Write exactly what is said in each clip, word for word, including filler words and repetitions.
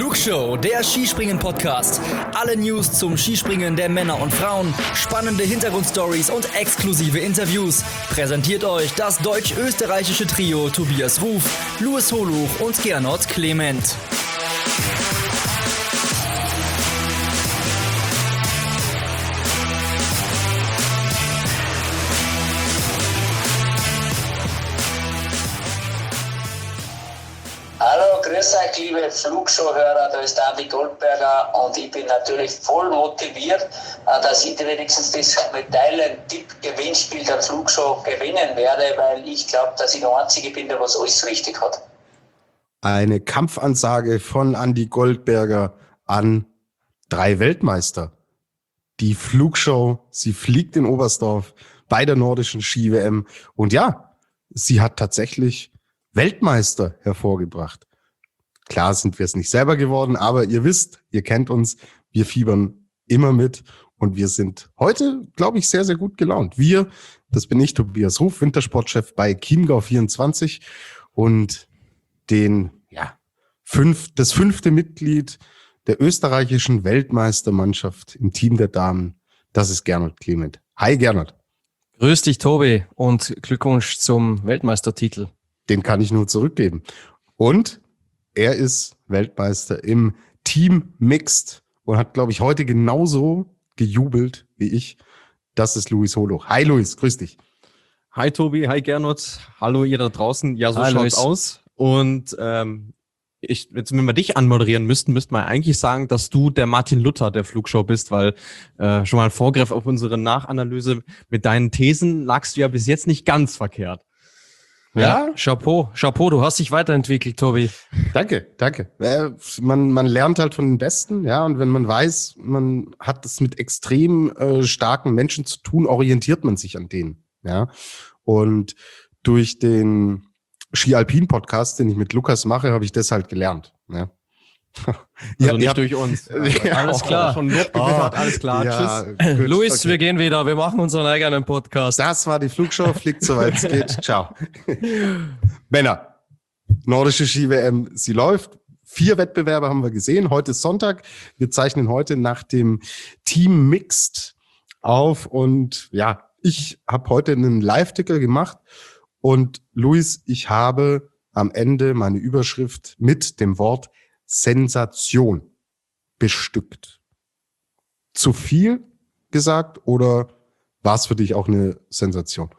Flugshow, der Skispringen-Podcast. Alle News zum Skispringen der Männer und Frauen, spannende Hintergrundstories und exklusive Interviews. Präsentiert euch das deutsch-österreichische Trio Tobias Ruf, Louis Holuch und Gernot Clement. Hallo, grüß euch, liebe Flugshow-Hörer, da ist Andi Goldberger und ich bin natürlich voll motiviert, dass ich wenigstens das Medaillentipp-Gewinnspiel der Flugshow gewinnen werde, weil ich glaube, dass ich der Einzige bin, der was alles richtig hat. Eine Kampfansage von Andi Goldberger an drei Weltmeister. Die Flugshow, sie fliegt in Oberstdorf bei der nordischen Ski-W M und ja, sie hat tatsächlich Weltmeister hervorgebracht. Klar sind wir es nicht selber geworden, aber ihr wisst, ihr kennt uns, wir fiebern immer mit und wir sind heute, glaube ich, sehr, sehr gut gelaunt. Wir, das bin ich, Tobias Ruf, Wintersportchef bei Chiemgau vierundzwanzig und den, ja, fünf, das fünfte Mitglied der österreichischen Weltmeistermannschaft im Team der Damen, das ist Gernot Clement. Hi Gernot. Grüß dich, Tobi, und Glückwunsch zum Weltmeistertitel. Den kann ich nur zurückgeben. Und er ist Weltmeister im Team Mixed und hat, glaube ich, heute genauso gejubelt wie ich. Das ist Louis Holuch. Hi Louis, grüß dich. Hi Tobi, hi Gernot. Hallo ihr da draußen. Ja, so Hi, schaut's Louis. aus. Und ähm, ich, jetzt, wenn wir dich anmoderieren müssten, müssten wir eigentlich sagen, dass du der Martin Luther der Flugshow bist, weil äh, schon mal ein Vorgriff auf unsere Nachanalyse. Mit deinen Thesen lagst du ja bis jetzt nicht ganz verkehrt. Ja, ja, Chapeau, Chapeau, du hast dich weiterentwickelt, Tobi. Danke, danke. Äh, man, man lernt halt von den Besten, ja, und wenn man weiß, man hat es mit extrem äh, starken Menschen zu tun, orientiert man sich an denen, ja. Und durch den Ski-Alpin-Podcast, den ich mit Lukas mache, habe ich das halt gelernt, ja. Also ja, nicht ja, durch uns. Ja, alles klar. Schon Lob gewittert, alles klar. Ja, Tschüss. gut, Luis, okay. wir gehen wieder, wir machen unseren eigenen Podcast. Das war die Flugshow, fliegt soweit es geht. Ciao. Männer, nordische Ski-W M, sie läuft. Vier Wettbewerbe haben wir gesehen. Heute ist Sonntag. Wir zeichnen heute nach dem Team Mixed auf. Und ja, ich habe heute einen Live-Ticker gemacht. Und Luis, ich habe am Ende meine Überschrift mit dem Wort Sensation bestückt. Zu viel gesagt oder war es für dich auch eine Sensation?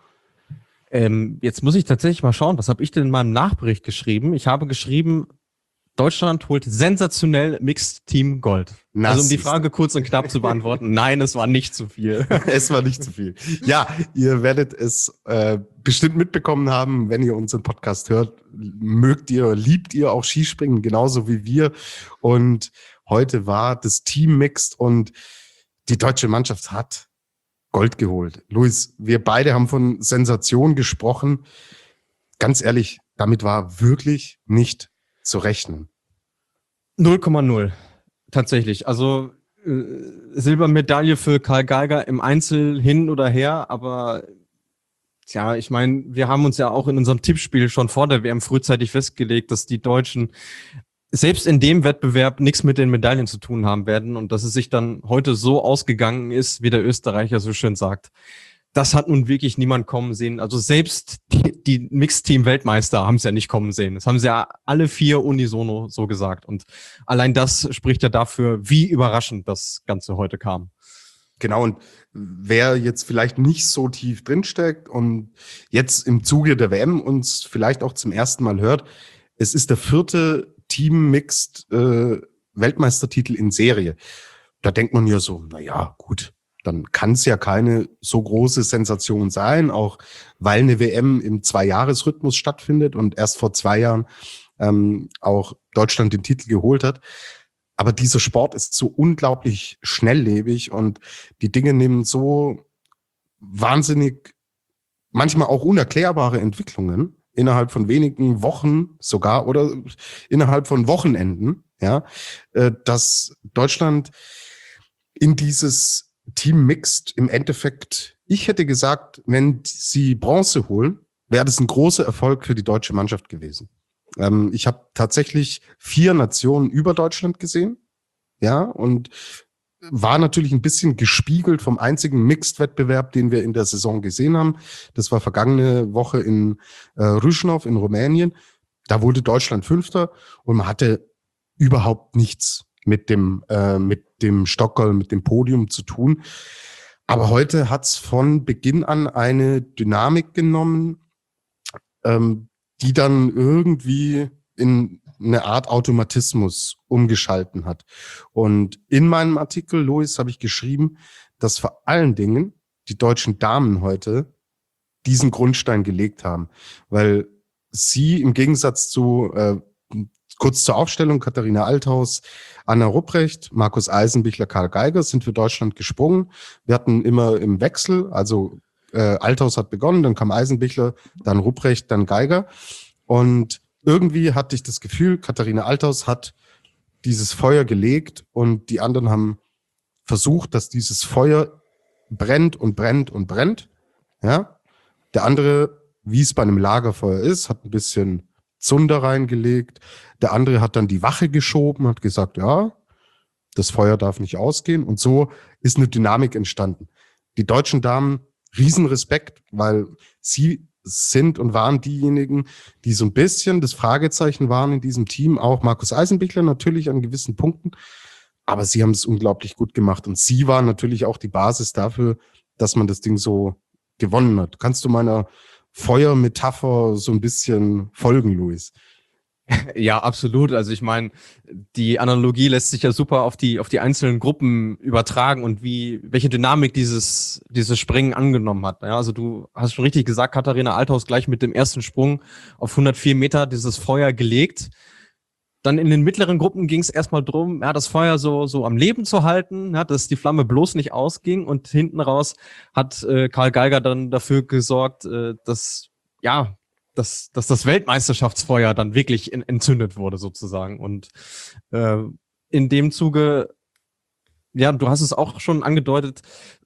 Ähm, jetzt muss ich tatsächlich mal schauen, was habe ich denn in meinem Nachbericht geschrieben? Ich habe geschrieben, Deutschland holt sensationell Mixed Team Gold. Na, also um die siehste. Frage kurz und knapp zu beantworten, nein, es war nicht zu viel. Es war nicht zu viel. Ja, ihr werdet es äh, bestimmt mitbekommen haben, wenn ihr unseren Podcast hört. Mögt ihr, liebt ihr auch Skispringen, genauso wie wir. Und heute war das Team Mixed und die deutsche Mannschaft hat Gold geholt. Luis, wir beide haben von Sensation gesprochen. Ganz ehrlich, damit war wirklich nicht zu rechnen. null Komma null. Tatsächlich. Also äh, Silbermedaille für Karl Geiger im Einzel hin oder her, aber tja, ich meine, wir haben uns ja auch in unserem Tippspiel schon vor der W M frühzeitig festgelegt, dass die Deutschen selbst in dem Wettbewerb nichts mit den Medaillen zu tun haben werden und dass es sich dann heute so ausgegangen ist, wie der Österreicher so schön sagt. Das hat nun wirklich niemand kommen sehen. Also selbst die, die Mixteam-Weltmeister haben es ja nicht kommen sehen. Das haben sie ja alle vier unisono so gesagt. Und allein das spricht ja dafür, wie überraschend das Ganze heute kam. Genau, und wer jetzt vielleicht nicht so tief drinsteckt und jetzt im Zuge der W M uns vielleicht auch zum ersten Mal hört, es ist der vierte Team-Mixed äh, Weltmeistertitel in Serie. Da denkt man ja so, na ja, gut, dann kann es ja keine so große Sensation sein, auch weil eine W M im Zwei-Jahres-Rhythmus stattfindet und erst vor zwei Jahren ähm, auch Deutschland den Titel geholt hat. Aber dieser Sport ist so unglaublich schnelllebig und die Dinge nehmen so wahnsinnig, manchmal auch unerklärbare Entwicklungen innerhalb von wenigen Wochen sogar oder innerhalb von Wochenenden, ja, äh, dass Deutschland in dieses Team Mixed im Endeffekt, ich hätte gesagt, wenn sie Bronze holen, wäre das ein großer Erfolg für die deutsche Mannschaft gewesen. Ähm, ich habe tatsächlich vier Nationen über Deutschland gesehen. Ja, und war natürlich ein bisschen gespiegelt vom einzigen Mixed-Wettbewerb, den wir in der Saison gesehen haben. Das war vergangene Woche in äh, Rüschnow in Rumänien. Da wurde Deutschland Fünfter und man hatte überhaupt nichts mit dem äh, mit dem Stockerl, mit dem Podium zu tun. Aber heute hat's von Beginn an eine Dynamik genommen, ähm, die dann irgendwie in eine Art Automatismus umgeschalten hat. Und in meinem Artikel, Luis, habe ich geschrieben, dass vor allen Dingen die deutschen Damen heute diesen Grundstein gelegt haben, weil sie im Gegensatz zu, äh, kurz zur Aufstellung, Katharina Althaus, Anna Rupprecht, Markus Eisenbichler, Karl Geiger sind für Deutschland gesprungen. Wir hatten immer im Wechsel, also äh, Althaus hat begonnen, dann kam Eisenbichler, dann Rupprecht, dann Geiger. Und irgendwie hatte ich das Gefühl, Katharina Althaus hat dieses Feuer gelegt und die anderen haben versucht, dass dieses Feuer brennt und brennt und brennt. Ja, der andere, wie es bei einem Lagerfeuer ist, hat ein bisschen Zunder reingelegt. Der andere hat dann die Wache geschoben, hat gesagt, ja, das Feuer darf nicht ausgehen. Und so ist eine Dynamik entstanden. Die deutschen Damen, Riesenrespekt, weil sie sind und waren diejenigen, die so ein bisschen das Fragezeichen waren in diesem Team. Auch Markus Eisenbichler natürlich an gewissen Punkten. Aber sie haben es unglaublich gut gemacht. Und sie waren natürlich auch die Basis dafür, dass man das Ding so gewonnen hat. Kannst du meiner Feuermetapher so ein bisschen folgen, Luis? Ja, absolut. Also ich meine, die Analogie lässt sich ja super auf die auf die einzelnen Gruppen übertragen und wie welche Dynamik dieses dieses Springen angenommen hat. Ja, also du hast schon richtig gesagt, Katharina Althaus gleich mit dem ersten Sprung auf hundertvier Meter dieses Feuer gelegt. Dann in den mittleren Gruppen ging es erstmal drum, ja, das Feuer so so am Leben zu halten, ja, dass die Flamme bloß nicht ausging. Und hinten raus hat äh, Karl Geiger dann dafür gesorgt, äh, dass ja dass, dass das Weltmeisterschaftsfeuer dann wirklich in, entzündet wurde sozusagen. Und äh, in dem Zuge, ja, du hast es auch schon angedeutet,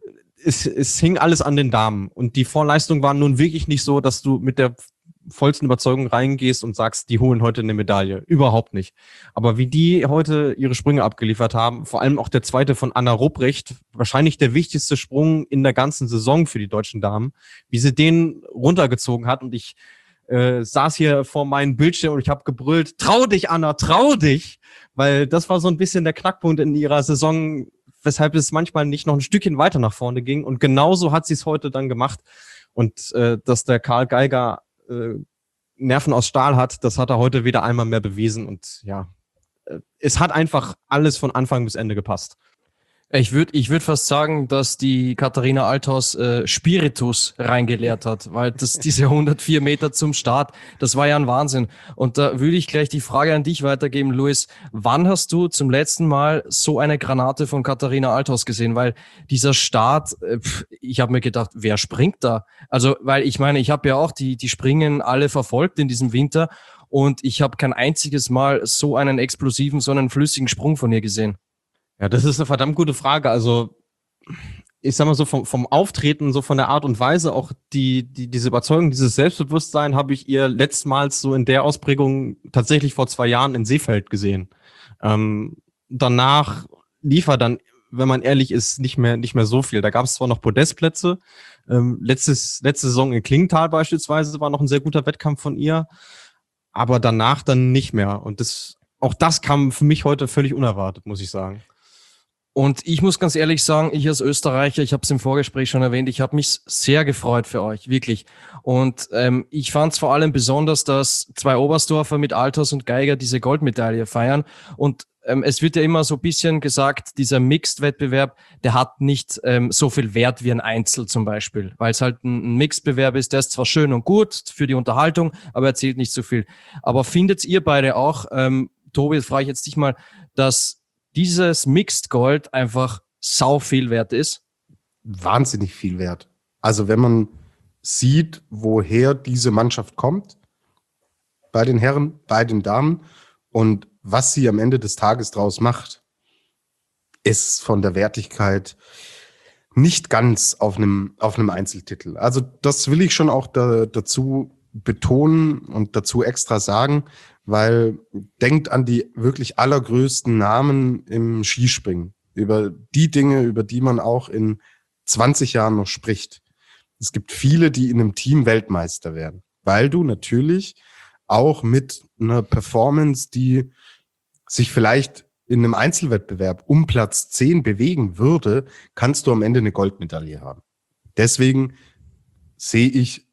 es, es hing alles an den Damen. Und die Vorleistung war nun wirklich nicht so, dass du mit der vollsten Überzeugung reingehst und sagst, die holen heute eine Medaille. Überhaupt nicht. Aber wie die heute ihre Sprünge abgeliefert haben, vor allem auch der zweite von Anna Rupprecht, wahrscheinlich der wichtigste Sprung in der ganzen Saison für die deutschen Damen, wie sie den runtergezogen hat. Und ich Äh, saß hier vor meinem Bildschirm und ich habe gebrüllt, trau dich, Anna, trau dich, weil das war so ein bisschen der Knackpunkt in ihrer Saison, weshalb es manchmal nicht noch ein Stückchen weiter nach vorne ging, und genauso hat sie es heute dann gemacht. Und äh, dass der Karl Geiger äh, Nerven aus Stahl hat, das hat er heute wieder einmal mehr bewiesen, und ja, äh, es hat einfach alles von Anfang bis Ende gepasst. Ich würde ich würd fast sagen, dass die Katharina Althaus äh, Spiritus reingeleert hat, weil das diese hundertvier Meter zum Start, das war ja ein Wahnsinn. Und da würde ich gleich die Frage an dich weitergeben, Luis. Wann hast du zum letzten Mal so eine Granate von Katharina Althaus gesehen? Weil dieser Start, äh, ich habe mir gedacht, wer springt da? Also, weil ich meine, ich habe ja auch die, die Springen alle verfolgt in diesem Winter, und ich habe kein einziges Mal so einen explosiven, so einen flüssigen Sprung von ihr gesehen. Ja, das ist eine verdammt gute Frage. Also ich sag mal so, vom, vom Auftreten, so von der Art und Weise, auch die, die diese Überzeugung, dieses Selbstbewusstsein habe ich ihr letztmals so in der Ausprägung tatsächlich vor zwei Jahren in Seefeld gesehen. Ähm, danach lief er dann, wenn man ehrlich ist, nicht mehr nicht mehr so viel. Da gab es zwar noch Podestplätze, ähm, letztes, letzte Saison in Klingenthal beispielsweise war noch ein sehr guter Wettkampf von ihr, aber danach dann nicht mehr. Und das auch das kam für mich heute völlig unerwartet, muss ich sagen. Und ich muss ganz ehrlich sagen, ich als Österreicher, ich habe es im Vorgespräch schon erwähnt, ich habe mich sehr gefreut für euch, wirklich. Und ähm, ich fand es vor allem besonders, dass zwei Oberstdorfer mit Althaus und Geiger diese Goldmedaille feiern. Und ähm, es wird ja immer so ein bisschen gesagt, dieser Mixed-Wettbewerb, der hat nicht ähm, so viel Wert wie ein Einzel zum Beispiel, weil es halt ein, ein Mixed-Bewerb ist, der ist zwar schön und gut für die Unterhaltung, aber er zählt nicht so viel. Aber findet ihr beide auch, ähm, Tobi, frage ich jetzt dich mal, dass dieses Mixed Gold einfach sau viel wert ist? Wahnsinnig viel wert. Also wenn man sieht, woher diese Mannschaft kommt, bei den Herren, bei den Damen, und was sie am Ende des Tages draus macht, ist von der Wertigkeit nicht ganz auf einem, auf einem Einzeltitel. Also das will ich schon auch da, dazu betonen und dazu extra sagen, weil denkt an die wirklich allergrößten Namen im Skispringen, über die Dinge, über die man auch in zwanzig Jahren noch spricht. Es gibt viele, die in einem Team Weltmeister werden, weil du natürlich auch mit einer Performance, die sich vielleicht in einem Einzelwettbewerb um Platz zehn bewegen würde, kannst du am Ende eine Goldmedaille haben. Deswegen sehe ich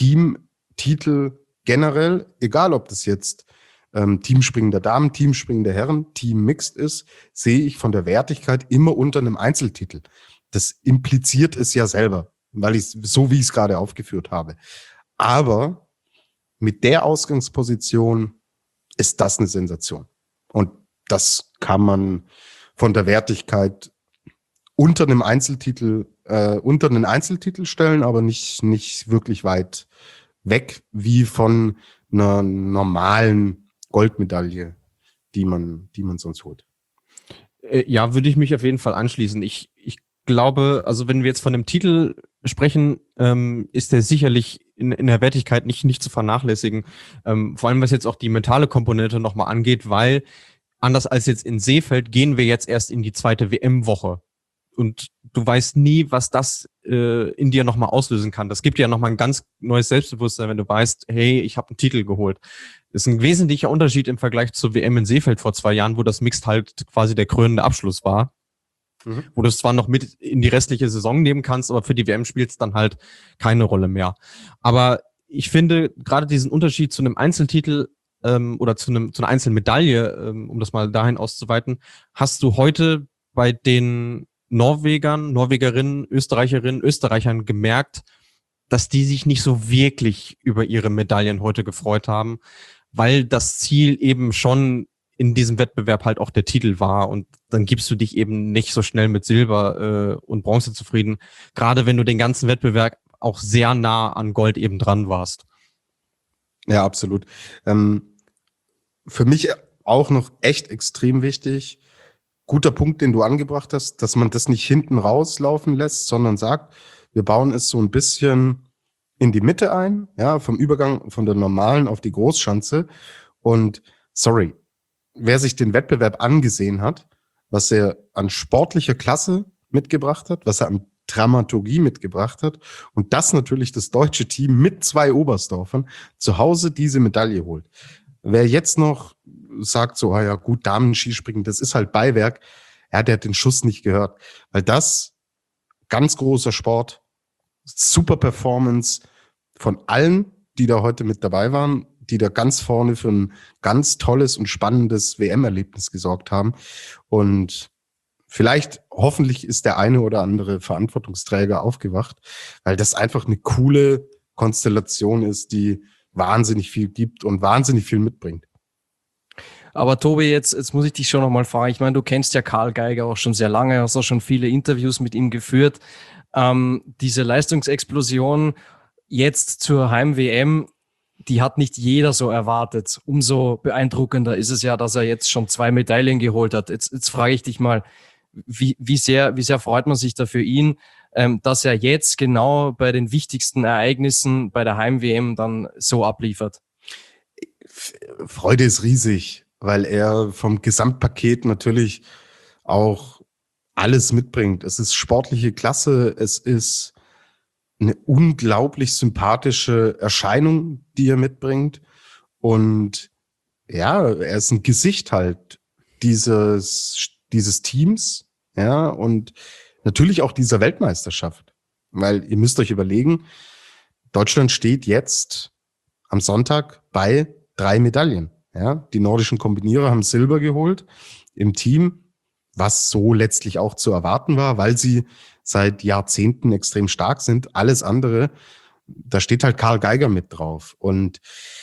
Teamtitel generell, egal ob das jetzt ähm, Teamspringen der Damen, Teamspringen der Herren, Team Mixed ist, sehe ich von der Wertigkeit immer unter einem Einzeltitel. Das impliziert es ja selber, weil ich so wie ich es gerade aufgeführt habe. Aber mit der Ausgangsposition ist das eine Sensation. Und das kann man von der Wertigkeit unter einem Einzeltitel, äh, unter einen Einzeltitel stellen, aber nicht, nicht wirklich weit weg wie von einer normalen Goldmedaille, die man, die man sonst holt. Äh, Ja, würde ich mich auf jeden Fall anschließen. Ich, ich glaube, also wenn wir jetzt von dem Titel sprechen, ähm, ist der sicherlich in, in der Wertigkeit nicht, nicht zu vernachlässigen. Ähm, vor allem, was jetzt auch die mentale Komponente nochmal angeht, weil anders als jetzt in Seefeld gehen wir jetzt erst in die zweite W M-Woche. Und du weißt nie, was das äh, in dir nochmal auslösen kann. Das gibt dir ja nochmal ein ganz neues Selbstbewusstsein, wenn du weißt, hey, ich habe einen Titel geholt. Das ist ein wesentlicher Unterschied im Vergleich zur W M in Seefeld vor zwei Jahren, wo das Mixed halt quasi der krönende Abschluss war. Mhm. Wo du es zwar noch mit in die restliche Saison nehmen kannst, aber für die W M spielt es dann halt keine Rolle mehr. Aber ich finde, gerade diesen Unterschied zu einem Einzeltitel ähm, oder zu, einem, zu einer Einzelmedaille, ähm, um das mal dahin auszuweiten, hast du heute bei den Norwegern, Norwegerinnen, Österreicherinnen, Österreichern gemerkt, dass die sich nicht so wirklich über ihre Medaillen heute gefreut haben, weil das Ziel eben schon in diesem Wettbewerb halt auch der Titel war und dann gibst du dich eben nicht so schnell mit Silber äh, und Bronze zufrieden, gerade wenn du den ganzen Wettbewerb auch sehr nah an Gold eben dran warst. Ja, absolut. Ähm, für mich auch noch echt extrem wichtig, guter Punkt, den du angebracht hast, dass man das nicht hinten rauslaufen lässt, sondern sagt, wir bauen es so ein bisschen in die Mitte ein, ja, vom Übergang von der normalen auf die Großschanze. Und sorry, wer sich den Wettbewerb angesehen hat, was er an sportlicher Klasse mitgebracht hat, was er an Dramaturgie mitgebracht hat und das natürlich das deutsche Team mit zwei Oberstdorfern zu Hause diese Medaille holt. Wer jetzt noch sagt so, ah ja gut, Damen-Skispringen, das ist halt Beiwerk, ja, der hat den Schuss nicht gehört. Weil das, ganz großer Sport, super Performance von allen, die da heute mit dabei waren, die da ganz vorne für ein ganz tolles und spannendes W M-Erlebnis gesorgt haben. Und vielleicht, hoffentlich ist der eine oder andere Verantwortungsträger aufgewacht, weil das einfach eine coole Konstellation ist, die wahnsinnig viel gibt und wahnsinnig viel mitbringt. Aber Tobi, jetzt, jetzt muss ich dich schon noch mal fragen. Ich meine, du kennst ja Karl Geiger auch schon sehr lange, hast auch schon viele Interviews mit ihm geführt. Ähm, diese Leistungsexplosion jetzt zur Heim-W M, die hat nicht jeder so erwartet. Umso beeindruckender ist es ja, dass er jetzt schon zwei Medaillen geholt hat. Jetzt, jetzt frage ich dich mal, wie, wie sehr, wie sehr freut man sich da für ihn, ähm, dass er jetzt genau bei den wichtigsten Ereignissen bei der Heim-W M dann so abliefert? Freude ist riesig, weil er vom Gesamtpaket natürlich auch alles mitbringt. Es ist sportliche Klasse, es ist eine unglaublich sympathische Erscheinung, die er mitbringt. Und ja, er ist ein Gesicht halt dieses, dieses Teams, ja, und natürlich auch dieser Weltmeisterschaft. Weil ihr müsst euch überlegen, Deutschland steht jetzt am Sonntag bei drei Medaillen. Ja, die nordischen Kombinierer haben Silber geholt im Team, was so letztlich auch zu erwarten war, weil sie seit Jahrzehnten extrem stark sind. Alles andere, da steht halt Karl Geiger mit drauf. Und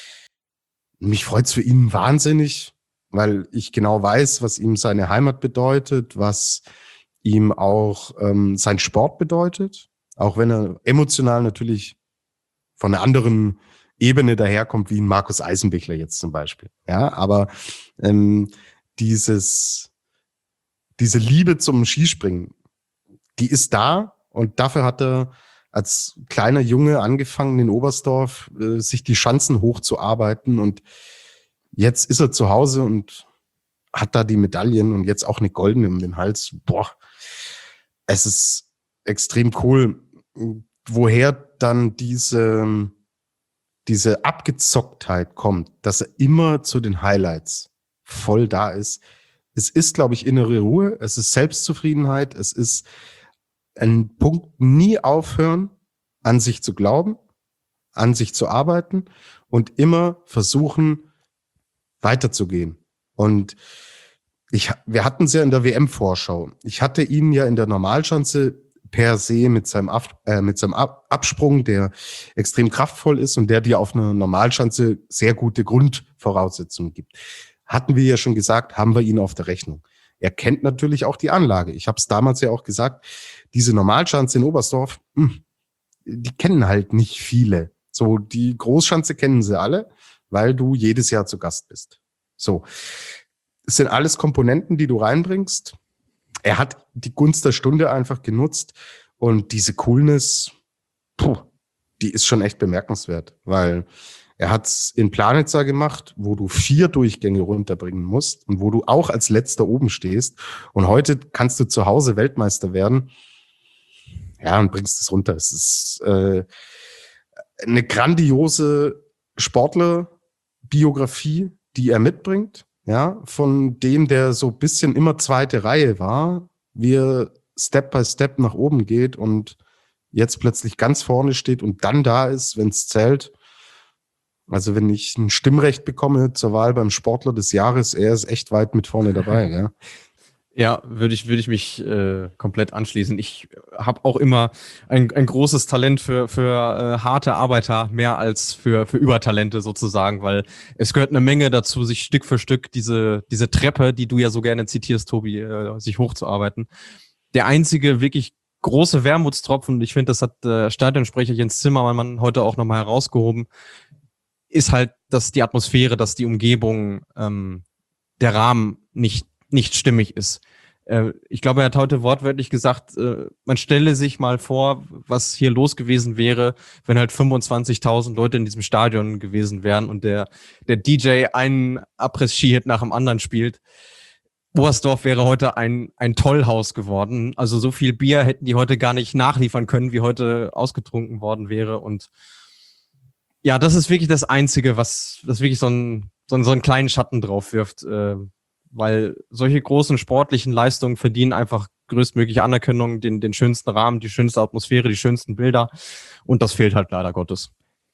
mich freut's für ihn wahnsinnig, weil ich genau weiß, was ihm seine Heimat bedeutet, was ihm auch ähm, sein Sport bedeutet, auch wenn er emotional natürlich von einer anderen Ebene daherkommt, wie ein Markus Eisenbichler jetzt zum Beispiel. Ja, aber ähm, dieses, diese Liebe zum Skispringen, die ist da und dafür hat er als kleiner Junge angefangen in Oberstdorf, äh, sich die Schanzen hochzuarbeiten und jetzt ist er zu Hause und hat da die Medaillen und jetzt auch eine goldene um den Hals. Boah, es ist extrem cool, woher dann diese, diese Abgezocktheit kommt, dass er immer zu den Highlights voll da ist. Es ist, glaube ich, innere Ruhe, es ist Selbstzufriedenheit, es ist ein Punkt, nie aufhören, an sich zu glauben, an sich zu arbeiten und immer versuchen, weiterzugehen. Und ich, wir hatten es ja in der W M-Vorschau. Ich hatte ihn ja in der Normalschanze per se mit seinem, Ab, äh, mit seinem Ab, Absprung, der extrem kraftvoll ist und der dir auf einer Normalschanze sehr gute Grundvoraussetzungen gibt. Hatten wir ja schon gesagt, haben wir ihn auf der Rechnung. Er kennt natürlich auch die Anlage. Ich habe es damals ja auch gesagt, diese Normalschanze in Oberstdorf, mh, die kennen halt nicht viele. So, die Großschanze kennen sie alle, weil du jedes Jahr zu Gast bist. So, es sind alles Komponenten, die du reinbringst. Er hat die Gunst der Stunde einfach genutzt und diese Coolness, puh, die ist schon echt bemerkenswert, weil er hat's in Planitzer gemacht, wo du vier Durchgänge runterbringen musst und wo du auch als Letzter oben stehst. Und heute kannst du zu Hause Weltmeister werden. Ja, und bringst es runter. Es ist äh, eine grandiose Sportlerbiografie, die er mitbringt. Ja, von dem, der so ein bisschen immer zweite Reihe war, wie er Step by Step nach oben geht und jetzt plötzlich ganz vorne steht und dann da ist, wenn es zählt. Also wenn ich ein Stimmrecht bekomme zur Wahl beim Sportler des Jahres, er ist echt weit mit vorne dabei. Ja, ja würde ich, würde ich mich äh, komplett anschließen. Ich habe auch immer ein, ein großes Talent für, für äh, harte Arbeiter, mehr als für, für Übertalente sozusagen, weil es gehört eine Menge dazu, sich Stück für Stück diese, diese Treppe, die du ja so gerne zitierst, Tobi, äh, sich hochzuarbeiten. Der einzige wirklich große Wermutstropfen, und ich finde, das hat der Stadionsprecher Jens Zimmermann heute auch nochmal herausgehoben, ist halt, dass die Atmosphäre, dass die Umgebung, ähm, der Rahmen nicht nicht stimmig ist. Äh, ich glaube, er hat heute wortwörtlich gesagt, äh, man stelle sich mal vor, was hier los gewesen wäre, wenn halt fünfundzwanzigtausend Leute in diesem Stadion gewesen wären und der der D J einen Abriss-Ski-Hit nach dem anderen spielt. Oberstdorf wäre heute ein ein Tollhaus geworden. Also so viel Bier hätten die heute gar nicht nachliefern können, wie heute ausgetrunken worden wäre. Und ja, das ist wirklich das Einzige, was, was wirklich so einen, so einen, so einen kleinen Schatten drauf wirft, äh, weil solche großen sportlichen Leistungen verdienen einfach größtmögliche Anerkennung, den, den schönsten Rahmen, die schönste Atmosphäre, die schönsten Bilder und das fehlt halt leider Gottes.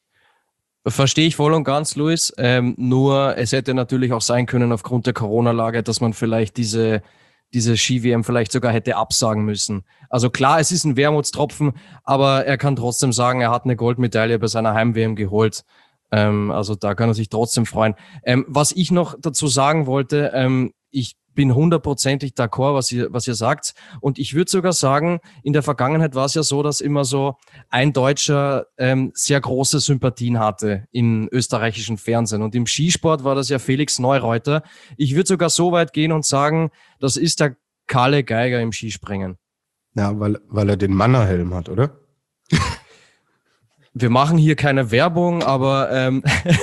Verstehe ich voll und ganz, Luis. Ähm, nur es hätte natürlich auch sein können aufgrund der Corona-Lage, dass man vielleicht diese diese Ski-W M vielleicht sogar hätte absagen müssen. Also klar, es ist ein Wermutstropfen, aber er kann trotzdem sagen, er hat eine Goldmedaille bei seiner Heim-W M geholt. Ähm, also da kann er sich trotzdem freuen. Ähm, was ich noch dazu sagen wollte, ähm, ich bin hundertprozentig d'accord, was ihr, was ihr sagt. Und ich würde sogar sagen, in der Vergangenheit war es ja so, dass immer so ein Deutscher ähm, sehr große Sympathien hatte im österreichischen Fernsehen. Und im Skisport war das ja Felix Neureuter. Ich würde sogar so weit gehen und sagen, das ist der Kalle Geiger im Skispringen. ja, weil weil er den Mannerhelm hat, oder? Wir machen hier keine Werbung, aber ähm,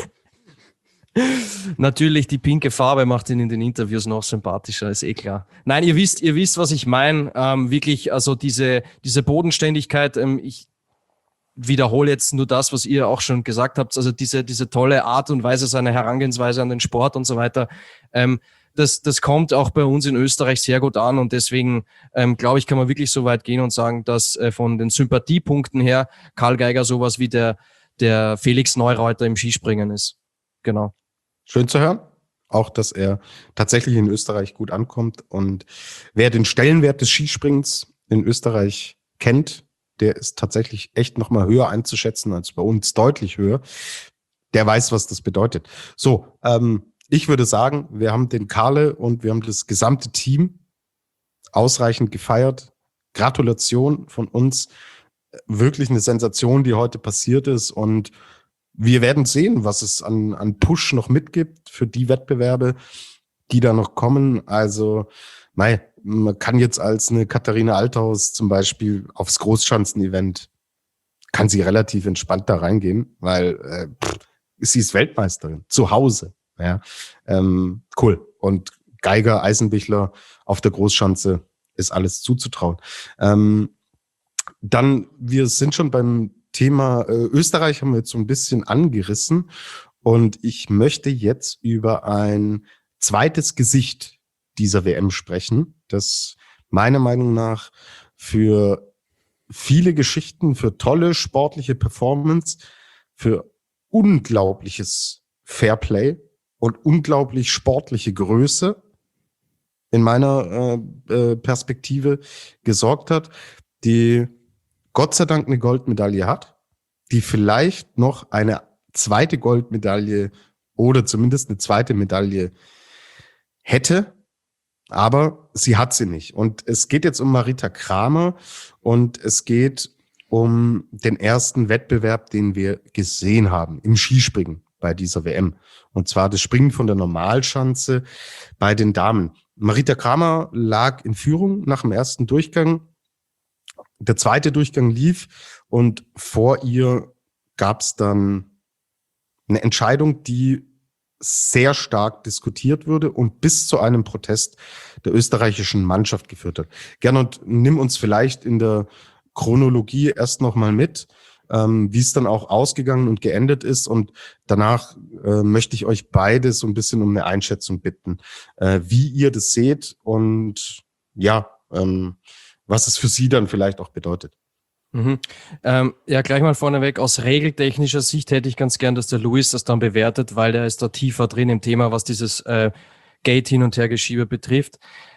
natürlich, die pinke Farbe macht ihn in den Interviews noch sympathischer, ist eh klar. Nein, ihr wisst, ihr wisst, was ich meine. Ähm, wirklich, also diese, diese Bodenständigkeit, ähm, ich wiederhole jetzt nur das, was ihr auch schon gesagt habt, also diese, diese tolle Art und Weise, seine Herangehensweise an den Sport und so weiter, ähm, das, das kommt auch bei uns in Österreich sehr gut an und deswegen, ähm, glaube ich, kann man wirklich so weit gehen und sagen, dass äh, von den Sympathiepunkten her Karl Geiger sowas wie der, der Felix Neureuter im Skispringen ist. Genau. Schön zu hören. Auch, dass er tatsächlich in Österreich gut ankommt. Und wer den Stellenwert des Skispringens in Österreich kennt, der ist tatsächlich echt nochmal höher einzuschätzen als bei uns, deutlich höher. Der weiß, was das bedeutet. So, ähm, ich würde sagen, wir haben den Karle und wir haben das gesamte Team ausreichend gefeiert. Gratulation von uns. Wirklich eine Sensation, die heute passiert ist und wir werden sehen, was es an, an Push noch mitgibt für die Wettbewerbe, die da noch kommen. Also, mei, man kann jetzt als eine Katharina Althaus zum Beispiel aufs Großschanzen-Event kann sie relativ entspannt da reingehen, weil äh, pff, sie ist Weltmeisterin, zu Hause. Ja, ähm, cool. Und Geiger, Eisenbichler auf der Großschanze ist alles zuzutrauen. Ähm, dann, wir sind schon beim Thema äh, Österreich, haben wir jetzt so ein bisschen angerissen. Und ich möchte jetzt über ein zweites Gesicht dieser W M sprechen, das meiner Meinung nach für viele Geschichten, für tolle sportliche Performance, für unglaubliches Fairplay und unglaublich sportliche Größe in meiner äh, äh, Perspektive gesorgt hat, die Gott sei Dank eine Goldmedaille hat, die vielleicht noch eine zweite Goldmedaille oder zumindest eine zweite Medaille hätte, aber sie hat sie nicht. Und es geht jetzt um Marita Kramer und es geht um den ersten Wettbewerb, den wir gesehen haben im Skispringen bei dieser W M. Und zwar das Springen von der Normalschanze bei den Damen. Marita Kramer lag in Führung nach dem ersten Durchgang. Der zweite Durchgang lief und vor ihr gab es dann eine Entscheidung, die sehr stark diskutiert wurde und bis zu einem Protest der österreichischen Mannschaft geführt hat. Gernot, nimm uns vielleicht in der Chronologie erst nochmal mit, ähm, wie es dann auch ausgegangen und geendet ist. Und danach äh, möchte ich euch beide so ein bisschen um eine Einschätzung bitten, äh, wie ihr das seht und ja, ähm, was es für sie dann vielleicht auch bedeutet. Mhm. Ähm, ja, gleich mal vorneweg, aus regeltechnischer Sicht hätte ich ganz gern, dass der Luis das dann bewertet, weil der ist da tiefer drin im Thema, was dieses äh, Gate hin und her Geschiebe betrifft.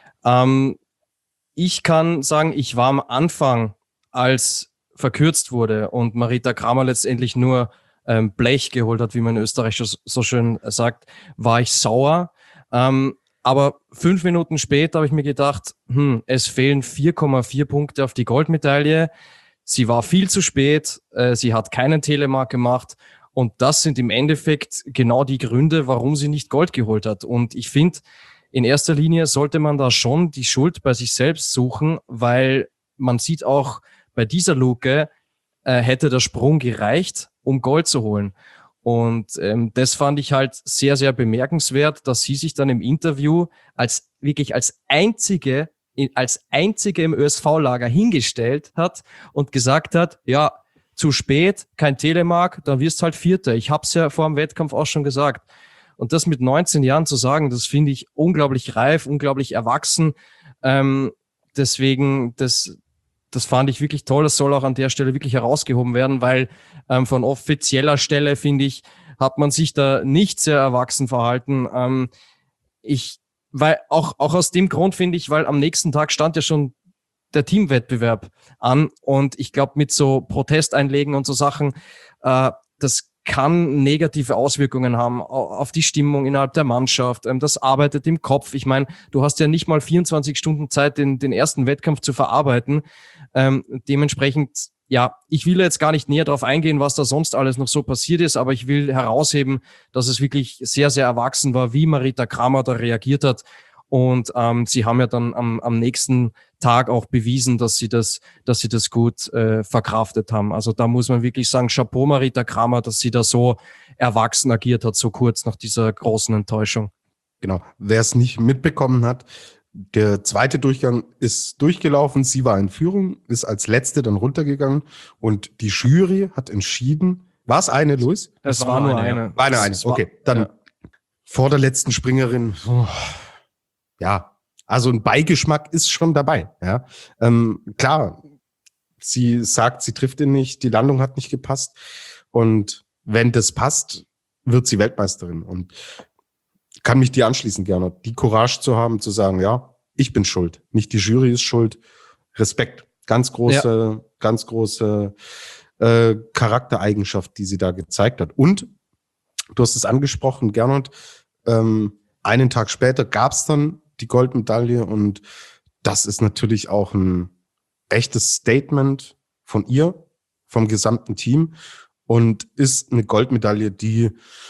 Ähm, ich kann sagen, ich war am Anfang, als verkürzt wurde und Marita Kramer letztendlich nur ähm, Blech geholt hat, wie man in Österreich so schön sagt, war ich sauer. Ähm, aber fünf Minuten später habe ich mir gedacht, hm, es fehlen vier Komma vier Punkte auf die Goldmedaille. Sie war viel zu spät, äh, sie hat keinen Telemark gemacht und das sind im Endeffekt genau die Gründe, warum sie nicht Gold geholt hat. Und ich finde, in erster Linie sollte man da schon die Schuld bei sich selbst suchen, weil man sieht auch, bei dieser Luke äh, hätte der Sprung gereicht, um Gold zu holen. Und ähm, das fand ich halt sehr, sehr bemerkenswert, dass sie sich dann im Interview als wirklich als einzige als einzige im Ö S V-Lager hingestellt hat und gesagt hat, ja, zu spät, kein Telemark, dann wirst halt Vierter. Ich hab's ja vor dem Wettkampf auch schon gesagt. Und das mit neunzehn Jahren zu sagen, das finde ich unglaublich reif, unglaublich erwachsen. Ähm, deswegen, das, das fand ich wirklich toll. Das soll auch an der Stelle wirklich herausgehoben werden, weil ähm, von offizieller Stelle, finde ich, hat man sich da nicht sehr erwachsen verhalten. Ähm, ich Weil auch, auch aus dem Grund finde ich, weil am nächsten Tag stand ja schon der Teamwettbewerb an und ich glaube mit so Protesteinlegen und so Sachen, äh, das kann negative Auswirkungen haben auf die Stimmung innerhalb der Mannschaft. Ähm, das arbeitet im Kopf. Ich meine, du hast ja nicht mal vierundzwanzig Stunden Zeit, den, den ersten Wettkampf zu verarbeiten. Ähm, dementsprechend, ja, ich will jetzt gar nicht näher darauf eingehen, was da sonst alles noch so passiert ist, aber ich will herausheben, dass es wirklich sehr, sehr erwachsen war, wie Marita Kramer da reagiert hat. Und ähm, sie haben ja dann am, am nächsten Tag auch bewiesen, dass sie das, dass sie das gut äh, verkraftet haben. Also da muss man wirklich sagen, Chapeau Marita Kramer, dass sie da so erwachsen agiert hat, so kurz nach dieser großen Enttäuschung. Genau. Wer es nicht mitbekommen hat, der zweite Durchgang ist durchgelaufen, sie war in Führung, ist als letzte dann runtergegangen und die Jury hat entschieden, war es eine, Luis? Das, das war, war nur eine. eine. War eine, eine. Okay, dann ja. Vor der letzten Springerin, oh, ja, also ein Beigeschmack ist schon dabei. Ja, ähm, klar, sie sagt, sie trifft ihn nicht, die Landung hat nicht gepasst und wenn das passt, wird sie Weltmeisterin und kann mich dir anschließen, gerne. Die Courage zu haben, zu sagen, ja, ich bin schuld, nicht die Jury ist schuld. Respekt, ganz große, ja. ganz große äh, Charaktereigenschaft, die sie da gezeigt hat. Und du hast es angesprochen, Gernot, ähm, einen Tag später gab es dann die Goldmedaille und das ist natürlich auch ein echtes Statement von ihr, vom gesamten Team und ist eine Goldmedaille, die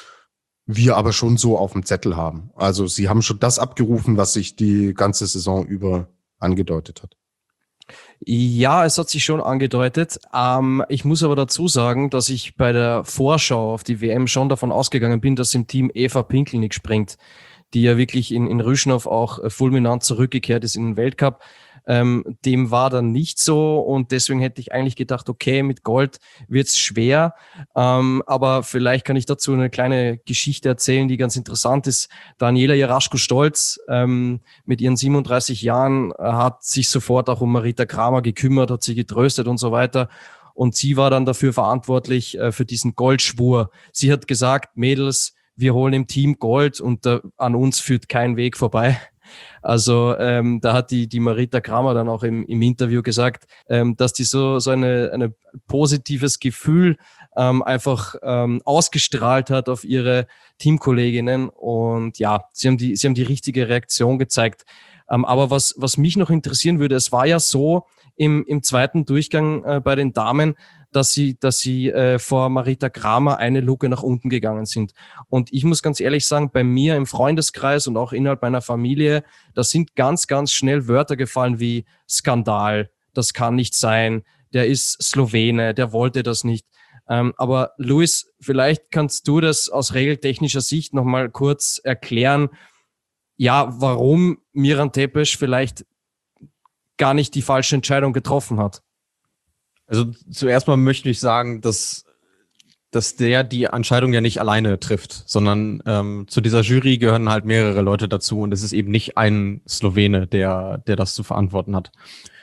wir aber schon so auf dem Zettel haben. Also sie haben schon das abgerufen, was sich die ganze Saison über angedeutet hat. Ja, es hat sich schon angedeutet. Ähm, ich muss aber dazu sagen, dass ich bei der Vorschau auf die W M schon davon ausgegangen bin, dass im Team Eva Pinkelnick springt, die ja wirklich in, in Rüschnow auch äh, fulminant zurückgekehrt ist in den Weltcup. Ähm, dem war dann nicht so und deswegen hätte ich eigentlich gedacht, okay, mit Gold wird's schwer, ähm, aber vielleicht kann ich dazu eine kleine Geschichte erzählen, die ganz interessant ist. Daniela Jaraschko-Stolz ähm, mit ihren siebenunddreißig Jahren äh, hat sich sofort auch um Marita Kramer gekümmert, hat sie getröstet und so weiter. Und sie war dann dafür verantwortlich äh, für diesen Goldschwur. Sie hat gesagt, Mädels, wir holen im Team Gold und äh, an uns führt kein Weg vorbei. Also ähm, da hat die die Marita Kramer dann auch im, im Interview gesagt, ähm, dass die so so eine eine positives Gefühl ähm, einfach ähm, ausgestrahlt hat auf ihre Teamkolleginnen und ja, sie haben die sie haben die richtige Reaktion gezeigt. Ähm, aber was was mich noch interessieren würde, es war ja so im im zweiten Durchgang äh, bei den Damen, dass sie, dass sie äh, vor Marita Kramer eine Luke nach unten gegangen sind. Und ich muss ganz ehrlich sagen, bei mir im Freundeskreis und auch innerhalb meiner Familie, da sind ganz, ganz schnell Wörter gefallen wie Skandal, das kann nicht sein, der ist Slowene, der wollte das nicht. Ähm, aber Luis, vielleicht kannst du das aus regeltechnischer Sicht nochmal kurz erklären, ja, warum Miran Tepesch vielleicht gar nicht die falsche Entscheidung getroffen hat. Also zuerst mal möchte ich sagen, dass, dass der die Entscheidung ja nicht alleine trifft, sondern ähm, zu dieser Jury gehören halt mehrere Leute dazu und es ist eben nicht ein Slowene, der, der das zu verantworten hat.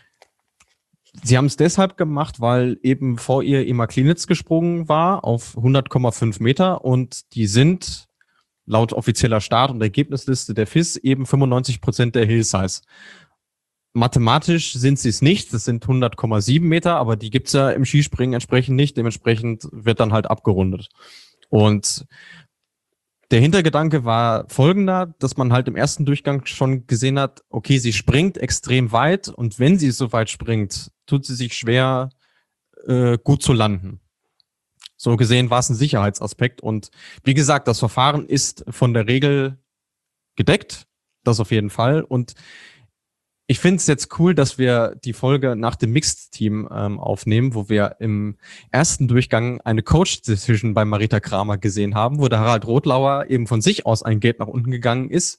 Sie haben es deshalb gemacht, weil eben vor ihr Ima Klinitz gesprungen war auf hundert Komma fünf Meter und die sind laut offizieller Start- und Ergebnisliste der F I S eben fünfundneunzig Prozent der Hill-Size. Mathematisch sind sie es nicht, das sind hundert Komma sieben Meter, aber die gibt's ja im Skispringen entsprechend nicht, dementsprechend wird dann halt abgerundet. Und der Hintergedanke war folgender, dass man halt im ersten Durchgang schon gesehen hat, okay, sie springt extrem weit und wenn sie so weit springt, tut sie sich schwer, äh, gut zu landen. So gesehen war es ein Sicherheitsaspekt und wie gesagt, das Verfahren ist von der Regel gedeckt, das auf jeden Fall und ich finde es jetzt cool, dass wir die Folge nach dem Mixed-Team ähm, aufnehmen, wo wir im ersten Durchgang eine Coach-Decision bei Marita Kramer gesehen haben, wo der Harald Rotlauer eben von sich aus ein Gate nach unten gegangen ist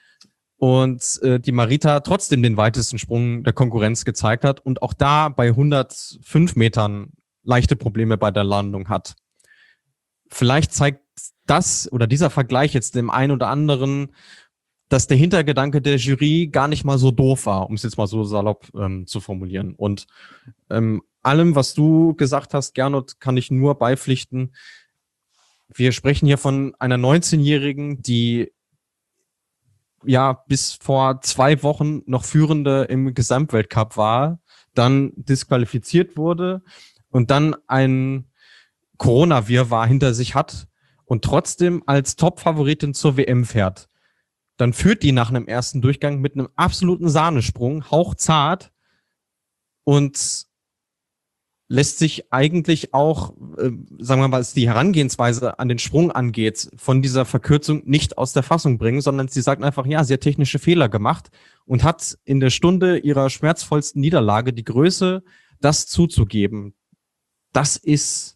und äh, die Marita trotzdem den weitesten Sprung der Konkurrenz gezeigt hat und auch da bei hundertfünf Metern leichte Probleme bei der Landung hat. Vielleicht zeigt das oder dieser Vergleich jetzt dem einen oder anderen, dass der Hintergedanke der Jury gar nicht mal so doof war, um es jetzt mal so salopp ähm, zu formulieren. Und ähm, allem, was du gesagt hast, Gernot, kann ich nur beipflichten. Wir sprechen hier von einer neunzehnjährigen, die ja bis vor zwei Wochen noch Führende im Gesamtweltcup war, dann disqualifiziert wurde und dann ein Corona-Wirrwarr hinter sich hat und trotzdem als Top-Favoritin zur W M fährt. Dann führt die nach einem ersten Durchgang mit einem absoluten Sahnesprung, hauchzart und lässt sich eigentlich auch, äh, sagen wir mal, was die Herangehensweise an den Sprung angeht, von dieser Verkürzung nicht aus der Fassung bringen, sondern sie sagt einfach, ja, sie hat technische Fehler gemacht und hat in der Stunde ihrer schmerzvollsten Niederlage die Größe, das zuzugeben. Das ist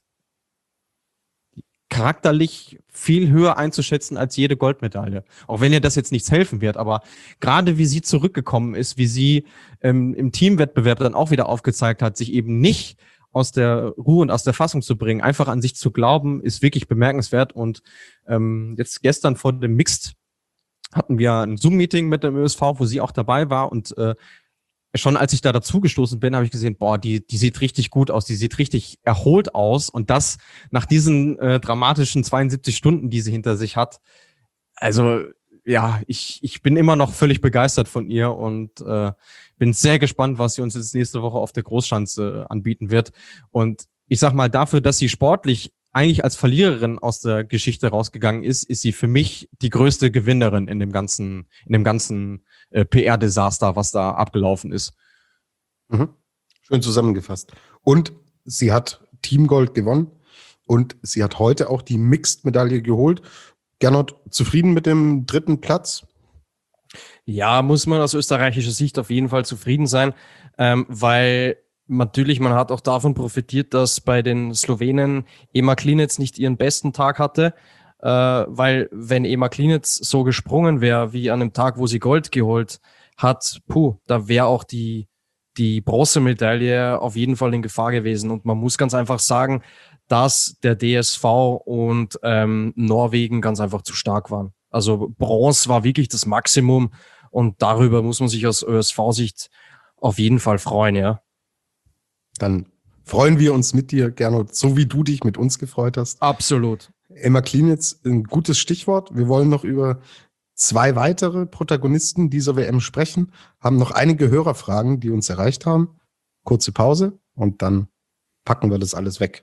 charakterlich viel höher einzuschätzen als jede Goldmedaille. Auch wenn ihr das jetzt nichts helfen wird, aber gerade wie sie zurückgekommen ist, wie sie ähm, im Teamwettbewerb dann auch wieder aufgezeigt hat, sich eben nicht aus der Ruhe und aus der Fassung zu bringen, einfach an sich zu glauben, ist wirklich bemerkenswert. Und ähm, jetzt gestern vor dem Mixed hatten wir ein Zoom-Meeting mit dem Ö S V, wo sie auch dabei war und äh, schon als ich da dazugestoßen bin, habe ich gesehen, boah, die die sieht richtig gut aus, die sieht richtig erholt aus und das nach diesen äh, dramatischen zweiundsiebzig Stunden, die sie hinter sich hat. Also ja, ich ich bin immer noch völlig begeistert von ihr und äh, bin sehr gespannt, was sie uns jetzt nächste Woche auf der Großschanze äh, anbieten wird. Und ich sag mal, dafür, dass sie sportlich eigentlich als Verliererin aus der Geschichte rausgegangen ist, ist sie für mich die größte Gewinnerin in dem ganzen in dem ganzen äh, P R-Desaster, was da abgelaufen ist. Mhm. Schön zusammengefasst. Und sie hat Teamgold gewonnen und sie hat heute auch die Mixed-Medaille geholt. Gernot, zufrieden mit dem dritten Platz? Ja, muss man aus österreichischer Sicht auf jeden Fall zufrieden sein, ähm, weil natürlich, man hat auch davon profitiert, dass bei den Slowenen Ema Klinec nicht ihren besten Tag hatte, äh, weil wenn Ema Klinec so gesprungen wäre, wie an dem Tag, wo sie Gold geholt hat, puh, da wäre auch die, die Bronzemedaille auf jeden Fall in Gefahr gewesen. Und man muss ganz einfach sagen, dass der D S V und ähm, Norwegen ganz einfach zu stark waren. Also Bronze war wirklich das Maximum und darüber muss man sich aus Ö S V-Sicht auf jeden Fall freuen, ja. Dann freuen wir uns mit dir, Gernot, so wie du dich mit uns gefreut hast. Absolut. Ema Klinec, ein gutes Stichwort. Wir wollen noch über zwei weitere Protagonisten dieser W M sprechen, haben noch einige Hörerfragen, die uns erreicht haben. Kurze Pause und dann packen wir das alles weg.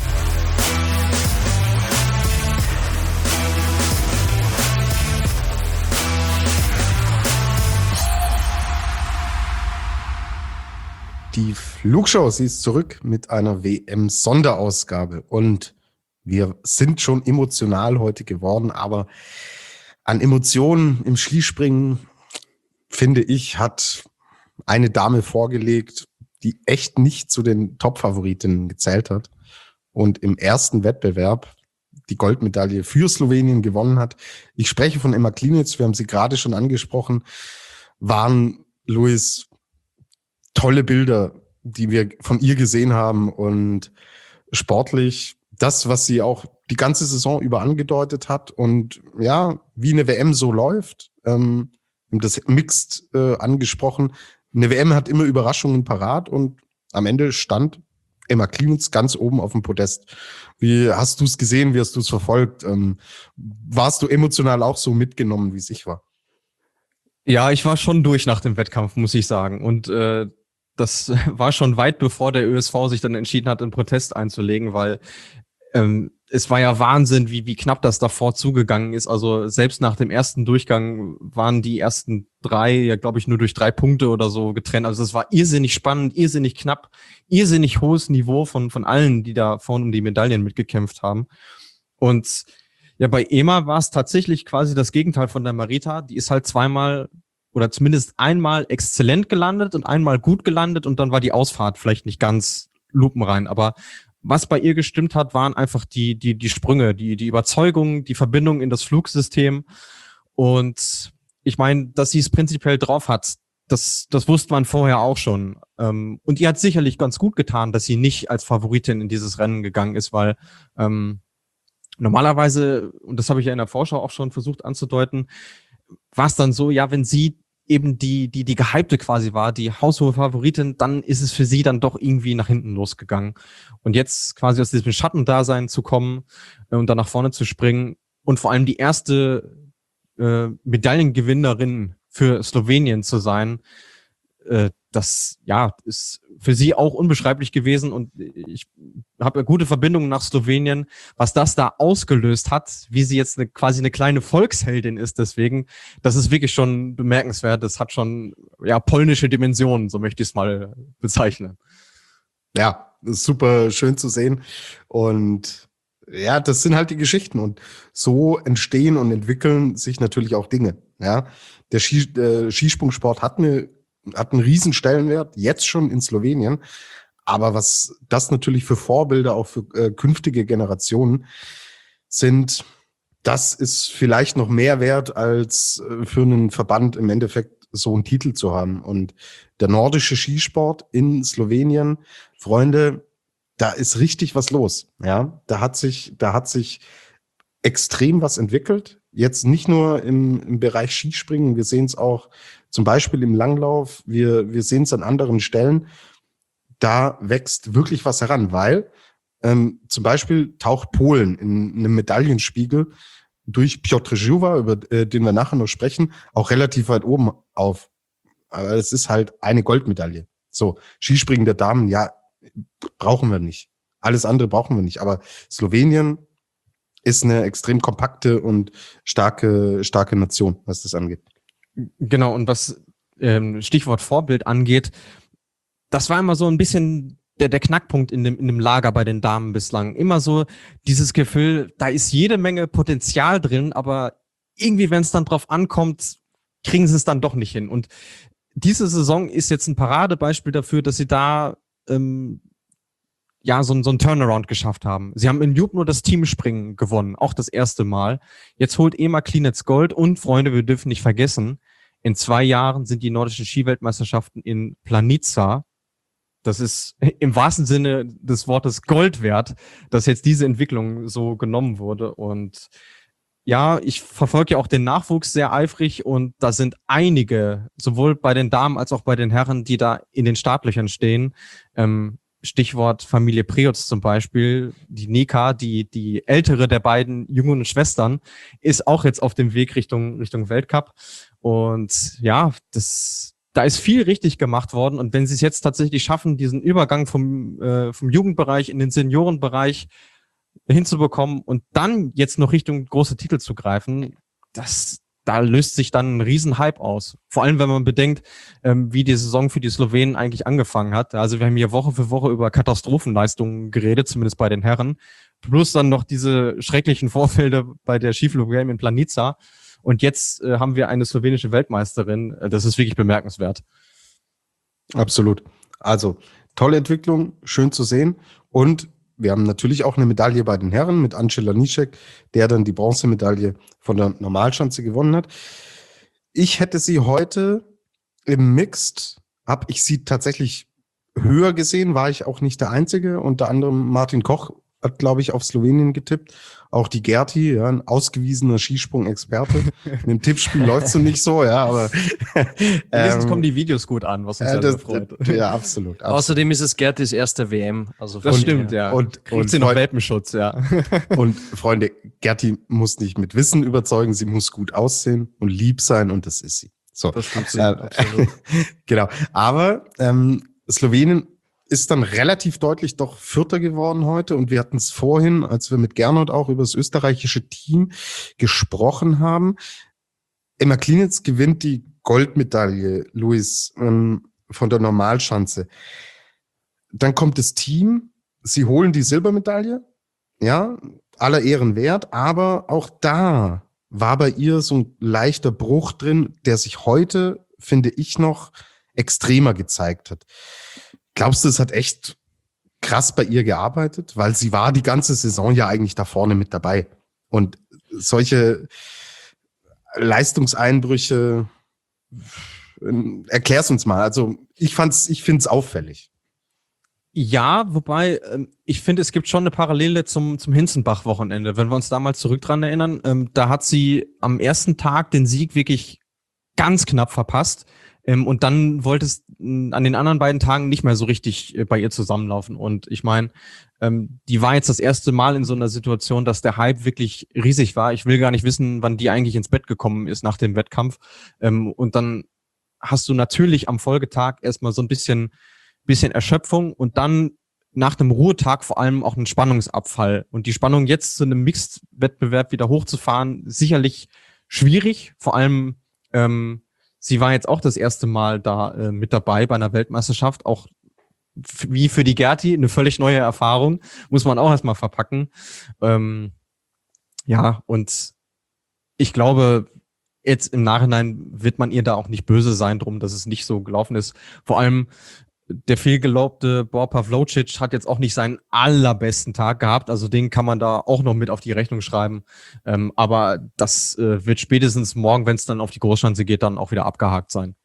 Die Flugshow, sie ist zurück mit einer W M-Sonderausgabe und wir sind schon emotional heute geworden, aber an Emotionen im Skispringen, finde ich, hat eine Dame vorgelegt, die echt nicht zu den Top-Favoritinnen gezählt hat und im ersten Wettbewerb die Goldmedaille für Slowenien gewonnen hat. Ich spreche von Ema Klinec, wir haben sie gerade schon angesprochen, waren, Luis, tolle Bilder, die wir von ihr gesehen haben und sportlich das, was sie auch die ganze Saison über angedeutet hat und ja, wie eine W M so läuft, ähm, das Mixed äh, angesprochen. Eine W M hat immer Überraschungen parat und am Ende stand Ema Klinec ganz oben auf dem Podest. Wie hast du es gesehen? Wie hast du es verfolgt? Ähm, warst du emotional auch so mitgenommen, wie es ich war? Ja, ich war schon durch nach dem Wettkampf, muss ich sagen. Und äh, das war schon weit bevor der Ö S V sich dann entschieden hat, einen Protest einzulegen, weil ähm, es war ja Wahnsinn, wie wie knapp das davor zugegangen ist. Also selbst nach dem ersten Durchgang waren die ersten drei, ja glaube ich, nur durch drei Punkte oder so getrennt. Also es war irrsinnig spannend, irrsinnig knapp, irrsinnig hohes Niveau von von allen, die da vorne um die Medaillen mitgekämpft haben. Und ja, bei Ema war es tatsächlich quasi das Gegenteil von der Marita. Die ist halt zweimal oder zumindest einmal exzellent gelandet und einmal gut gelandet und dann war die Ausfahrt vielleicht nicht ganz lupenrein. Aber was bei ihr gestimmt hat, waren einfach die die die Sprünge, die die Überzeugung, die Verbindung in das Flugsystem. Und ich meine, dass sie es prinzipiell drauf hat, das das wusste man vorher auch schon. Und ihr hat sicherlich ganz gut getan, dass sie nicht als Favoritin in dieses Rennen gegangen ist, weil ähm, normalerweise, und das habe ich ja in der Vorschau auch schon versucht anzudeuten, war es dann so, ja, wenn sie eben die die die Gehypte quasi war, die haushohe Favoritin, dann ist es für sie dann doch irgendwie nach hinten losgegangen. Und jetzt quasi aus diesem Schattendasein zu kommen äh, und dann nach vorne zu springen und vor allem die erste äh, Medaillengewinnerin für Slowenien zu sein, äh, das ja ist für sie auch unbeschreiblich gewesen und ich habe eine gute Verbindung nach Slowenien, was das da ausgelöst hat, wie sie jetzt eine, quasi eine kleine Volksheldin ist. Deswegen, das ist wirklich schon bemerkenswert. Das hat schon ja polnische Dimensionen, so möchte ich es mal bezeichnen. Ja, das ist super schön zu sehen und ja, das sind halt die Geschichten und so entstehen und entwickeln sich natürlich auch Dinge. Ja, der Ski, äh, Skisprungsport hat eine hat einen riesen Stellenwert, jetzt schon in Slowenien. Aber was das natürlich für Vorbilder auch für äh, künftige Generationen sind, das ist vielleicht noch mehr wert, als äh, für einen Verband im Endeffekt so einen Titel zu haben. Und der nordische Skisport in Slowenien, Freunde, da ist richtig was los. Ja, da hat sich, da hat sich extrem was entwickelt. Jetzt nicht nur im, im Bereich Skispringen, wir sehen es auch zum Beispiel im Langlauf, wir, wir sehen es an anderen Stellen. Da wächst wirklich was heran, weil ähm, zum Beispiel taucht Polen in einem Medaillenspiegel durch Piotr Żuwa, über äh, den wir nachher noch sprechen, auch relativ weit oben auf. Aber es ist halt eine Goldmedaille. So, Skispringen der Damen, ja, brauchen wir nicht. Alles andere brauchen wir nicht. Aber Slowenien ist eine extrem kompakte und starke, starke Nation, was das angeht. Genau, und was ähm, Stichwort Vorbild angeht, das war immer so ein bisschen der, der Knackpunkt in dem, in dem Lager bei den Damen bislang. Immer so dieses Gefühl, da ist jede Menge Potenzial drin, aber irgendwie, wenn es dann drauf ankommt, kriegen sie es dann doch nicht hin. Und diese Saison ist jetzt ein Paradebeispiel dafür, dass sie da ähm, ja so, so ein Turnaround geschafft haben. Sie haben in Jub nur das Teamspringen gewonnen, auch das erste Mal. Jetzt holt EMA Klinitz Gold und, Freunde, wir dürfen nicht vergessen, in zwei Jahren sind die nordischen Skiweltmeisterschaften in Planica. Das ist im wahrsten Sinne des Wortes Gold wert, dass jetzt diese Entwicklung so genommen wurde. Und ja, ich verfolge ja auch den Nachwuchs sehr eifrig und da sind einige, sowohl bei den Damen als auch bei den Herren, die da in den Startlöchern stehen. Ähm, Stichwort Familie Preutz zum Beispiel. Die Nika, die die ältere der beiden jüngeren Schwestern, ist auch jetzt auf dem Weg Richtung Richtung Weltcup. Und ja, das da ist viel richtig gemacht worden. Und wenn sie es jetzt tatsächlich schaffen, diesen Übergang vom äh, vom Jugendbereich in den Seniorenbereich hinzubekommen und dann jetzt noch Richtung große Titel zu greifen, das da löst sich dann ein Riesenhype aus. Vor allem, wenn man bedenkt, ähm, wie die Saison für die Slowenen eigentlich angefangen hat. Also wir haben hier Woche für Woche über Katastrophenleistungen geredet, zumindest bei den Herren. Plus dann noch diese schrecklichen Vorfälle bei der Skiflug-W M in Planica. Und jetzt äh, haben wir eine slowenische Weltmeisterin. Das ist wirklich bemerkenswert. Absolut. Also tolle Entwicklung, schön zu sehen. Und wir haben natürlich auch eine Medaille bei den Herren mit Ance Lanišek, der dann die Bronzemedaille von der Normalschanze gewonnen hat. Ich hätte sie heute im Mixed, habe ich sie tatsächlich höher gesehen, war ich auch nicht der Einzige. Unter anderem Martin Koch hat, glaube ich, auf Slowenien getippt. Auch die Gerti, ja, ein ausgewiesener Skisprung-Experte. Mit dem Tippspiel läuft es nicht so, ja, aber Wenigstens ähm, kommen die Videos gut an, was uns äh, ja das, freut. Ja, absolut, absolut. Außerdem ist es Gertis erste W M. Also das stimmt, ja. Und, Kriegt sie noch Welpenschutz, ja. Und Freunde, Gerti muss nicht mit Wissen überzeugen, sie muss gut aussehen und lieb sein und das ist sie. So, das stimmt, äh, absolut. Genau. Aber ähm, Slowenien ist dann relativ deutlich doch Vierter geworden heute und wir hatten es vorhin, als wir mit Gernot auch über das österreichische Team gesprochen haben. Emma Klinitz gewinnt die Goldmedaille, Luis, ähm, von der Normalschanze. Dann kommt das Team, sie holen die Silbermedaille, ja, aller Ehren wert, aber auch da war bei ihr so ein leichter Bruch drin, der sich heute, finde ich, noch extremer gezeigt hat. Glaubst du, es hat echt krass bei ihr gearbeitet? Weil sie war die ganze Saison ja eigentlich da vorne mit dabei. Und solche Leistungseinbrüche, erklär's uns mal. Also ich fand's, ich find's auffällig. Ja, wobei, ähm, ich finde, es gibt schon eine Parallele zum, zum Hinzenbach-Wochenende. Wenn wir uns da mal zurück dran erinnern, ähm, da hat sie am ersten Tag den Sieg wirklich ganz knapp verpasst. Ähm, und dann wollte es mh, an den anderen beiden Tagen nicht mehr so richtig äh, bei ihr zusammenlaufen. Und ich meine, ähm, die war jetzt das erste Mal in so einer Situation, dass der Hype wirklich riesig war. Ich will gar nicht wissen, wann die eigentlich ins Bett gekommen ist nach dem Wettkampf. Ähm, und dann hast du natürlich am Folgetag erstmal so ein bisschen, bisschen Erschöpfung und dann nach dem Ruhetag vor allem auch einen Spannungsabfall. Und die Spannung jetzt zu einem Mixed-Wettbewerb wieder hochzufahren, sicherlich schwierig. Vor allem, ähm, sie war jetzt auch das erste Mal da äh, mit dabei bei einer Weltmeisterschaft, auch f- wie für die Gerti, eine völlig neue Erfahrung, muss man auch erstmal verpacken. Ähm, ja, und ich glaube, jetzt im Nachhinein wird man ihr da auch nicht böse sein drum, dass es nicht so gelaufen ist. Vor allem der vielgelobte Bor Pavlocic hat jetzt auch nicht seinen allerbesten Tag gehabt, also den kann man da auch noch mit auf die Rechnung schreiben. Ähm, aber das äh, wird spätestens morgen, wenn es dann auf die Großschanze geht, dann auch wieder abgehakt sein.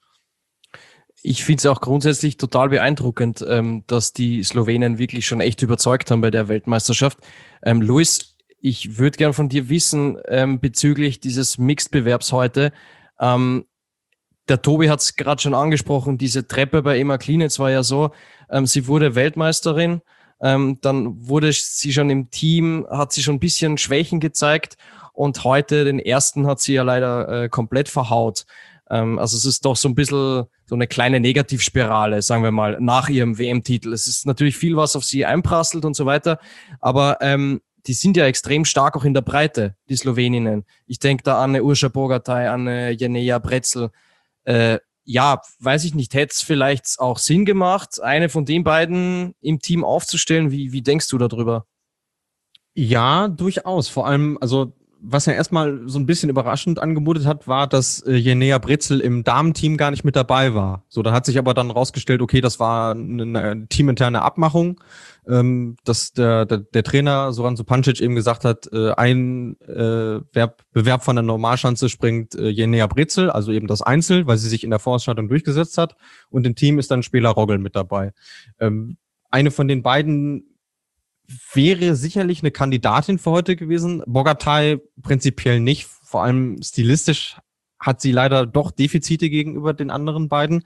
Ich finde es auch grundsätzlich total beeindruckend, ähm, dass die Slowenen wirklich schon echt überzeugt haben bei der Weltmeisterschaft. Ähm, Luis, ich würde gern von dir wissen, ähm, bezüglich dieses Mixed-Bewerbs heute. Ähm, der Tobi hat es gerade schon angesprochen, diese Treppe bei Emma Klinitz war ja so, ähm, sie wurde Weltmeisterin, ähm, dann wurde sie schon im Team, hat sie schon ein bisschen Schwächen gezeigt und heute den ersten hat sie ja leider äh, komplett verhaut. Ähm, also es ist doch so ein bisschen so eine kleine Negativspirale, sagen wir mal, nach ihrem W M-Titel. Es ist natürlich viel, was auf sie einprasselt und so weiter, aber ähm, die sind ja extrem stark auch in der Breite, die Sloweninnen. Ich denke da an eine Urša Bogataj, an eine Jeneja Bretzel. Äh, ja, weiß ich nicht, hätte es vielleicht auch Sinn gemacht, eine von den beiden im Team aufzustellen? Wie, wie denkst du darüber? Ja, durchaus. Vor allem, also was er erstmal so ein bisschen überraschend angemutet hat, war, dass äh, Jenea Brezel im Damenteam gar nicht mit dabei war. So, da hat sich aber dann rausgestellt, okay, das war eine, eine teaminterne Abmachung, ähm, dass der, der, der Trainer Zoran Zupancic eben gesagt hat, äh, ein äh, Verb, Bewerb von der Normalschanze springt äh, Jenea Brezel, also eben das Einzel, weil sie sich in der Vorausstattung durchgesetzt hat, und im Team ist dann Spela Rogel mit dabei. Ähm, eine von den beiden wäre sicherlich eine Kandidatin für heute gewesen. Bogatay prinzipiell nicht. Vor allem stilistisch hat sie leider doch Defizite gegenüber den anderen beiden.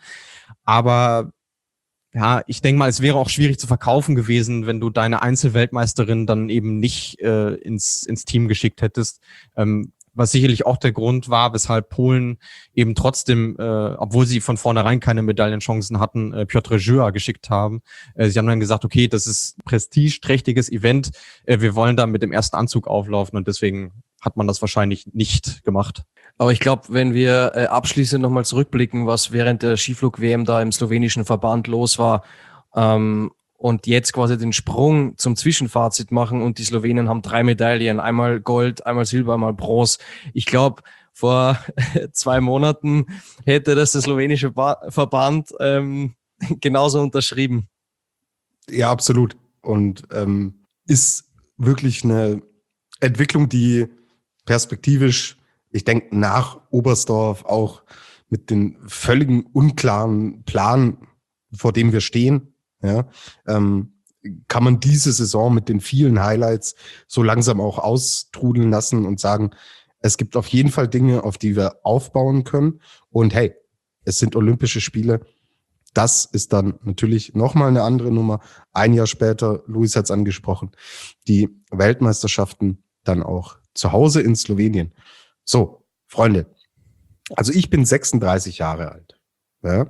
Aber ja, ich denke mal, es wäre auch schwierig zu verkaufen gewesen, wenn du deine Einzelweltmeisterin dann eben nicht äh, ins, ins Team geschickt hättest. Ähm, was sicherlich auch der Grund war, weshalb Polen eben trotzdem, äh, obwohl sie von vornherein keine Medaillenchancen hatten, äh, Piotr Żyła geschickt haben. Äh, sie haben dann gesagt, okay, das ist ein prestigeträchtiges Event, äh, wir wollen da mit dem ersten Anzug auflaufen, und deswegen hat man das wahrscheinlich nicht gemacht. Aber ich glaube, wenn wir äh, abschließend nochmal zurückblicken, was während der Skiflug-W M da im slowenischen Verband los war, ähm, und jetzt quasi den Sprung zum Zwischenfazit machen, und die Slowenen haben drei Medaillen, einmal Gold, einmal Silber, einmal Bronze. Ich glaube, vor zwei Monaten hätte das der slowenische ba- Verband ähm, genauso unterschrieben. Ja, absolut. Und ähm, ist wirklich eine Entwicklung, die perspektivisch, ich denke, nach Oberstdorf auch mit den völligen unklaren Plan, vor dem wir stehen, ja, ähm, kann man diese Saison mit den vielen Highlights so langsam auch austrudeln lassen und sagen, es gibt auf jeden Fall Dinge, auf die wir aufbauen können. Und hey, es sind Olympische Spiele. Das ist dann natürlich nochmal eine andere Nummer. Ein Jahr später, Luis hat es angesprochen, die Weltmeisterschaften dann auch zu Hause in Slowenien. So, Freunde, also ich bin sechsunddreißig Jahre alt. Ja,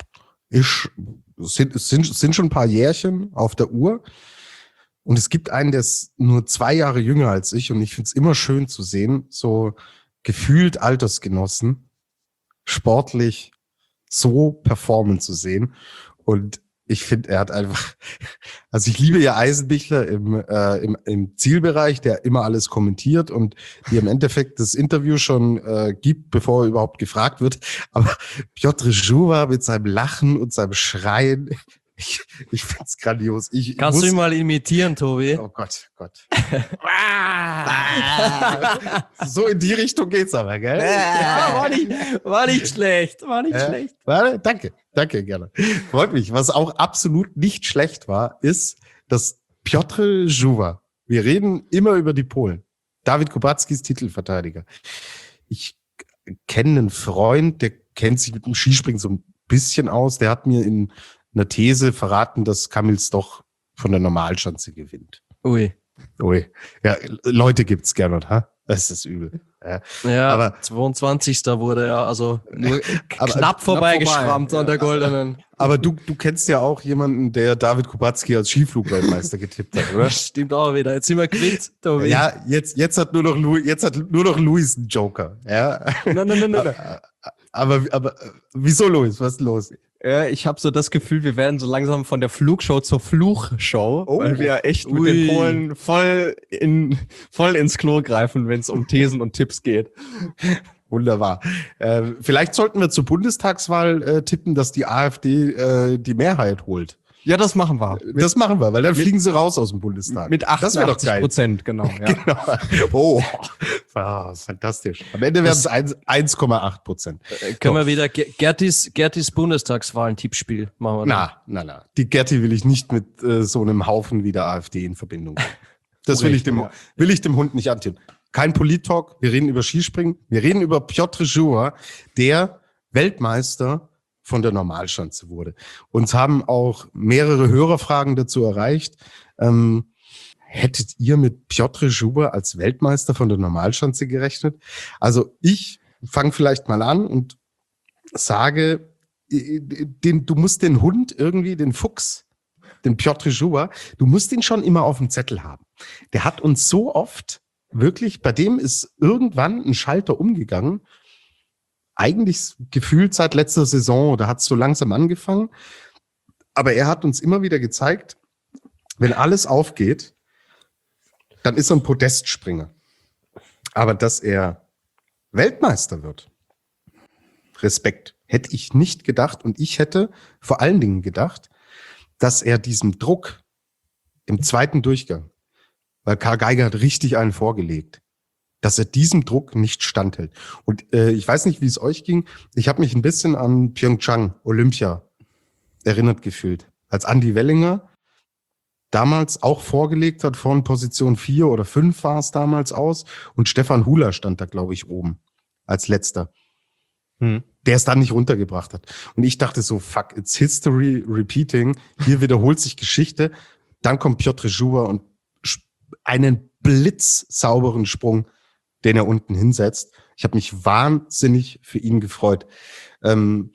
ich sind, sind, sind schon ein paar Jährchen auf der Uhr. Und es gibt einen, der ist nur zwei Jahre jünger als ich. Und ich finde es immer schön zu sehen, so gefühlt Altersgenossen sportlich so performen zu sehen. Und ich finde, er hat einfach, also ich liebe ja Eisenbichler im, äh, im, im Zielbereich, der immer alles kommentiert und die im Endeffekt das Interview schon äh, gibt, bevor er überhaupt gefragt wird. Aber Piotr Żyła mit seinem Lachen und seinem Schreien, ich, ich finde es grandios. Ich Kannst muss, du ihn mal imitieren, Tobi? Oh Gott, Gott. So in die Richtung geht's aber, gell? Ja, war nicht, war nicht schlecht, war nicht Äh, schlecht. Warte, danke, danke, gerne. Freut mich. Was auch absolut nicht schlecht war, ist, dass Piotr Żyła, wir reden immer über die Polen, Dawid Kubacki ist Titelverteidiger. Ich kenne einen Freund, der kennt sich mit dem Skispringen so ein bisschen aus, der hat mir in einer These verraten, dass Kamil Stoch von der Normalschanze gewinnt. Ui. Ui. Ja, Leute gibt's gerne, oder? Das ist übel. Ja, Ja, aber- aber zweiundzwanzigster wurde er, also nur Aber- knapp vorbeigeschrammt vorbei. an der goldenen. Aber du, du kennst ja auch jemanden, der Dawid Kubacki als Skiflugweltmeister getippt hat, oder? Stimmt auch wieder. Jetzt sind wir quitt, Tobi. Ja, jetzt, jetzt hat nur noch Louis, jetzt hat nur noch Louis einen Joker. Ja. Nein, nein, nein, nein. Aber, aber, wieso Louis? Was ist los? Ja, ich habe so das Gefühl, wir werden so langsam von der Flugshow zur Fluchshow, Oh. weil wir echt mit Ui. den Polen voll in voll ins Klo greifen, wenn es um Thesen und Tipps geht. Wunderbar. Äh, vielleicht sollten wir zur Bundestagswahl äh, tippen, dass die AfD äh, die Mehrheit holt. Ja, das machen wir. Das machen wir, weil dann fliegen sie raus aus dem Bundestag. Mit Das wäre doch achtundachtzig geil. Prozent, genau. Ja. Genau. Oh, ah, fantastisch. Am Ende werden es eins Komma acht Prozent. Äh, Können wir wieder Ge- Gertis, Gertis Bundestagswahlen-Tippspiel machen wir. Na, na, na. Die Gerti will ich nicht mit äh, so einem Haufen wie der AfD in Verbindung bringen. Das will ich, dem, ja. will ich dem Hund nicht antun. Kein Polit-Talk, wir reden über Skispringen, wir reden über Piotr Żyła, der Weltmeister von der Normalschanze wurde. Uns haben auch mehrere Hörerfragen dazu erreicht. Ähm, hättet ihr mit Piotr Żyła als Weltmeister von der Normalschanze gerechnet? Also ich fange vielleicht mal an und sage, den, du musst den Hund irgendwie, den Fuchs, den Piotr Żyła, du musst ihn schon immer auf dem Zettel haben. Der hat uns so oft wirklich, bei dem ist irgendwann ein Schalter umgegangen, eigentlich gefühlt seit letzter Saison, da hat es so langsam angefangen, aber er hat uns immer wieder gezeigt, wenn alles aufgeht, dann ist er ein Podestspringer. Aber dass er Weltmeister wird, Respekt, hätte ich nicht gedacht. Und ich hätte vor allen Dingen gedacht, dass er diesem Druck im zweiten Durchgang, weil Karl Geiger hat richtig einen vorgelegt, dass er diesem Druck nicht standhält. Und äh, ich weiß nicht, wie es euch ging. Ich habe mich ein bisschen an Pyeongchang, Olympia, erinnert gefühlt. Als Andi Wellinger damals auch vorgelegt hat, von Position vier oder fünf war es damals aus. Und Stefan Hula stand da, glaube ich, oben als letzter. Hm. Der es dann nicht runtergebracht hat. Und ich dachte so, fuck, it's history repeating. Hier wiederholt sich Geschichte. Dann kommt Piotr Żuła und einen blitzsauberen Sprung, den er unten hinsetzt. Ich habe mich wahnsinnig für ihn gefreut. Ähm,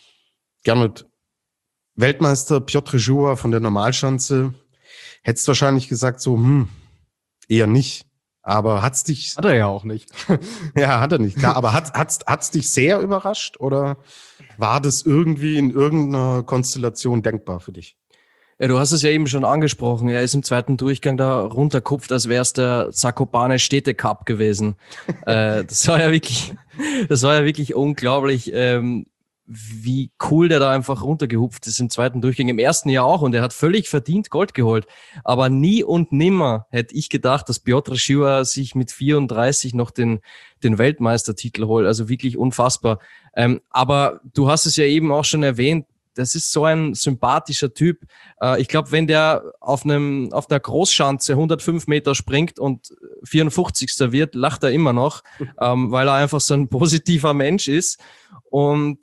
Gernot, Weltmeister Piotr Żuła von der Normalschanze, hättest wahrscheinlich gesagt so, hm, eher nicht. Aber hat's dich... Hat er ja auch nicht. Ja, hat er nicht. Klar, aber hat, hat's, hat's dich sehr überrascht oder war das irgendwie in irgendeiner Konstellation denkbar für dich? Ja, du hast es ja eben schon angesprochen. Er ist im zweiten Durchgang da runterkupft, als wäre es der Zakopane Städte-Cup gewesen. äh, das war ja wirklich, das war ja wirklich unglaublich, ähm, wie cool der da einfach runtergehupft ist im zweiten Durchgang. Im ersten Jahr auch und er hat völlig verdient Gold geholt. Aber nie und nimmer hätte ich gedacht, dass Piotr Żuła sich mit vierunddreißig noch den, den Weltmeistertitel holt. Also wirklich unfassbar. Ähm, aber du hast es ja eben auch schon erwähnt, das ist so ein sympathischer Typ. Äh, ich glaube, wenn der auf einem auf der Großschanze hundertfünf Meter springt und vierundfünfzigster wird, lacht er immer noch, ähm, weil er einfach so ein positiver Mensch ist. Und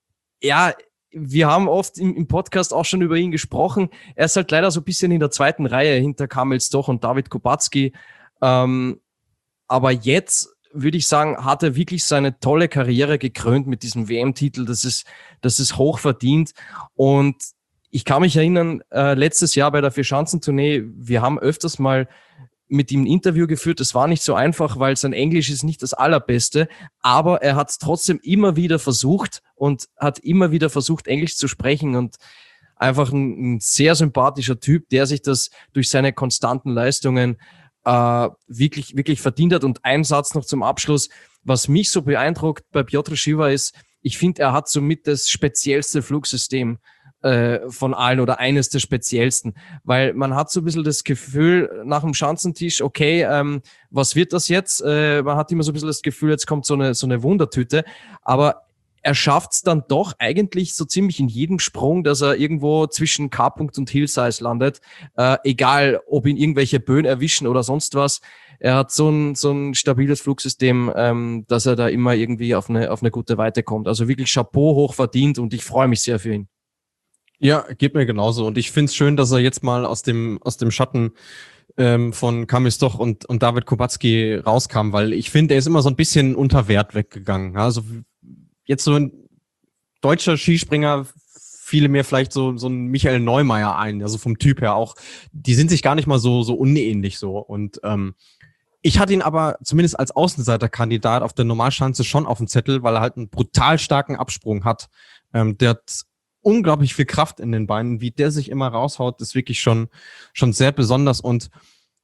ja, wir haben oft im, im Podcast auch schon über ihn gesprochen. Er ist halt leider so ein bisschen in der zweiten Reihe hinter Kamil Stoch und David Kubacki. Ähm, aber jetzt würde ich sagen, hat er wirklich seine tolle Karriere gekrönt mit diesem W M-Titel. Das ist, das ist hoch verdient. Und ich kann mich erinnern, äh, letztes Jahr bei der Vierschanzentournee, wir haben öfters mal mit ihm ein Interview geführt. Das war nicht so einfach, weil sein Englisch ist nicht das allerbeste, aber er hat es trotzdem immer wieder versucht und hat immer wieder versucht, Englisch zu sprechen und einfach ein, ein sehr sympathischer Typ, der sich das durch seine konstanten Leistungen äh, wirklich, wirklich verdient hat. Und ein Satz noch zum Abschluss, was mich so beeindruckt bei Piotr Żuła ist, ich finde, er hat somit das speziellste Flugsystem von allen oder eines der speziellsten, weil man hat so ein bisschen das Gefühl nach dem Schanzentisch, okay, ähm, was wird das jetzt? Äh, man hat immer so ein bisschen das Gefühl, jetzt kommt so eine so eine Wundertüte, aber er schafft es dann doch eigentlich so ziemlich in jedem Sprung, dass er irgendwo zwischen K-Punkt und Hill-Size landet, äh, egal ob ihn irgendwelche Böen erwischen oder sonst was. Er hat so ein so ein stabiles Flugsystem, ähm, dass er da immer irgendwie auf eine auf eine gute Weite kommt. Also wirklich Chapeau, hoch verdient und ich freue mich sehr für ihn. Ja, geht mir genauso. Und ich find's schön, dass er jetzt mal aus dem aus dem Schatten ähm, von Kamil Stoch und und David Kubacki rauskam, weil ich finde, er ist immer so ein bisschen unter Wert weggegangen. Also jetzt so ein deutscher Skispringer fiele mir vielleicht so so ein Michael Neumeier ein, also vom Typ her auch. Die sind sich gar nicht mal so so unähnlich so. Und ähm, ich hatte ihn aber zumindest als Außenseiterkandidat auf der Normalschanze schon auf dem Zettel, weil er halt einen brutal starken Absprung hat. Ähm, der hat unglaublich viel Kraft in den Beinen, wie der sich immer raushaut, ist wirklich schon schon sehr besonders. Und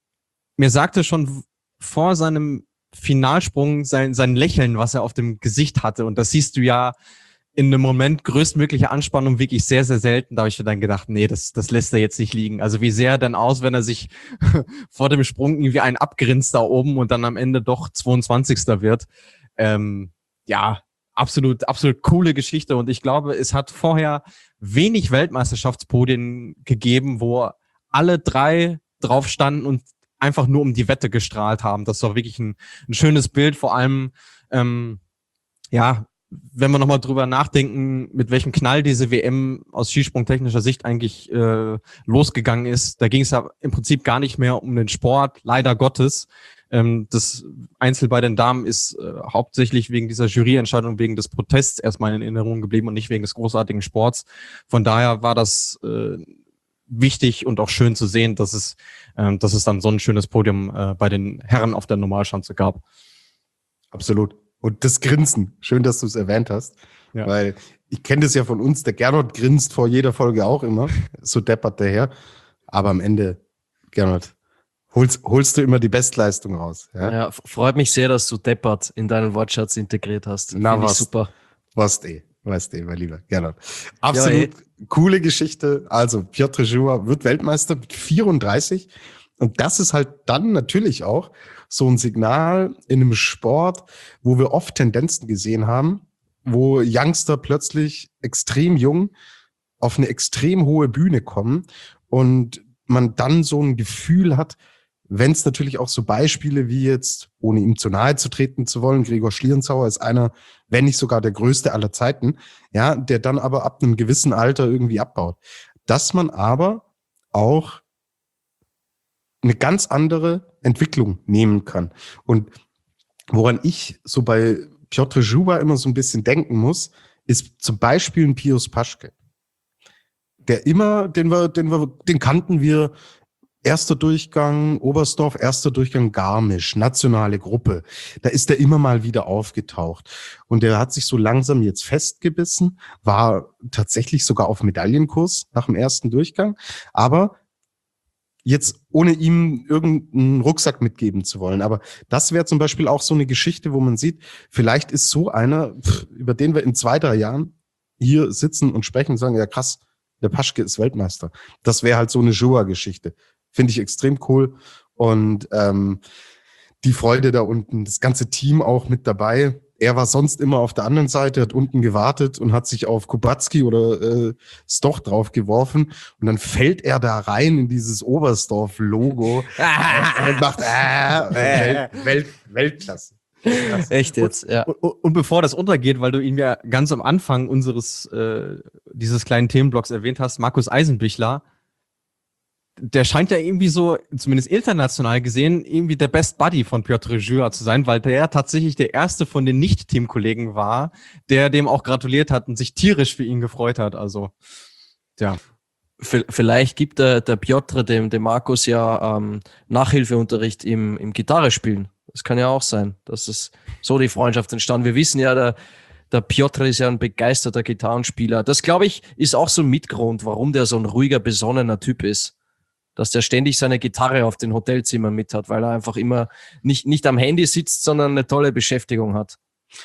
mir sagte schon vor seinem Finalsprung sein sein Lächeln, was er auf dem Gesicht hatte, und das siehst du ja in einem Moment größtmögliche Anspannung wirklich sehr, sehr selten. Da habe ich mir dann gedacht, nee, das das lässt er jetzt nicht liegen. Also wie sähe er denn aus, wenn er sich vor dem Sprung irgendwie einen abgrinst da oben und dann am Ende doch zweiundzwanzigster wird. Ähm, ja, Absolut, absolut coole Geschichte. Und ich glaube, es hat vorher wenig Weltmeisterschaftspodien gegeben, wo alle drei drauf standen und einfach nur um die Wette gestrahlt haben. Das war wirklich ein, ein schönes Bild. Vor allem, ähm, ja, wenn wir nochmal drüber nachdenken, mit welchem Knall diese W M aus skisprungtechnischer Sicht eigentlich äh, losgegangen ist. Da ging es ja im Prinzip gar nicht mehr um den Sport, leider Gottes. Ähm, das Einzel bei den Damen ist äh, hauptsächlich wegen dieser Juryentscheidung, wegen des Protests erstmal in Erinnerung geblieben und nicht wegen des großartigen Sports. Von daher war das äh, wichtig und auch schön zu sehen, dass es, äh, dass es dann so ein schönes Podium äh, bei den Herren auf der Normalschanze gab. Absolut. Und das Grinsen, schön, dass du es erwähnt hast, ja. Weil ich kenne das ja von uns, der Gernot grinst vor jeder Folge auch immer, so deppert der her, aber am Ende, Gernot, Holst, holst du immer die Bestleistung raus. Ja, Ja, f- freut mich sehr, dass du deppert in deinen Wortschatz integriert hast. Na, Finde ich was? super. Weißt eh, weißt eh, mein Lieber. Gerne. Absolut coole Geschichte. Also Piotr Żuła wird Weltmeister mit vierunddreißig. Und das ist halt dann natürlich auch so ein Signal in einem Sport, wo wir oft Tendenzen gesehen haben, wo Youngster plötzlich extrem jung auf eine extrem hohe Bühne kommen und man dann so ein Gefühl hat, wenn es natürlich auch so Beispiele wie jetzt, ohne ihm zu nahe zu treten zu wollen, Gregor Schlierenzauer ist einer, wenn nicht sogar der größte aller Zeiten, ja, der dann aber ab einem gewissen Alter irgendwie abbaut. Dass man aber auch eine ganz andere Entwicklung nehmen kann. Und woran ich so bei Piotr Żuła immer so ein bisschen denken muss, ist zum Beispiel ein Pius Paschke. Der immer, den wir, den wir, den kannten wir, erster Durchgang Oberstdorf, erster Durchgang Garmisch, nationale Gruppe. Da ist er immer mal wieder aufgetaucht. Und der hat sich so langsam jetzt festgebissen, war tatsächlich sogar auf Medaillenkurs nach dem ersten Durchgang, aber jetzt ohne ihm irgendeinen Rucksack mitgeben zu wollen. Aber das wäre zum Beispiel auch so eine Geschichte, wo man sieht, vielleicht ist so einer, über den wir in zwei, drei Jahren hier sitzen und sprechen und sagen, ja krass, der Paschke ist Weltmeister. Das wäre halt so eine Żuła-Geschichte. Finde ich extrem cool. Und ähm, die Freude da unten, das ganze Team auch mit dabei. Er war sonst immer auf der anderen Seite, hat unten gewartet und hat sich auf Kubacki oder äh, Stoch drauf geworfen. Und dann fällt er da rein in dieses Oberstdorf-Logo und macht äh, Welt, Welt, Weltklasse. Weltklasse. Echt jetzt, ja. Und, und bevor das untergeht, weil du ihn ja ganz am Anfang unseres äh, dieses kleinen Themenblocks erwähnt hast, Markus Eisenbichler, der scheint ja irgendwie so, zumindest international gesehen, irgendwie der Best Buddy von Piotr Żuła zu sein, weil der tatsächlich der erste von den Nicht-Teamkollegen war, der dem auch gratuliert hat und sich tierisch für ihn gefreut hat. Also, ja. V- Vielleicht gibt der, der Piotr dem, dem Markus ja ähm, Nachhilfeunterricht im, im Gitarrespielen. Das kann ja auch sein, dass es so die Freundschaft entstand. Wir wissen ja, der, der Piotr ist ja ein begeisterter Gitarrenspieler. Das, glaube ich, ist auch so ein Mitgrund, warum der so ein ruhiger, besonnener Typ ist. Dass der ständig seine Gitarre auf den Hotelzimmern mit hat, weil er einfach immer nicht, nicht am Handy sitzt, sondern eine tolle Beschäftigung hat.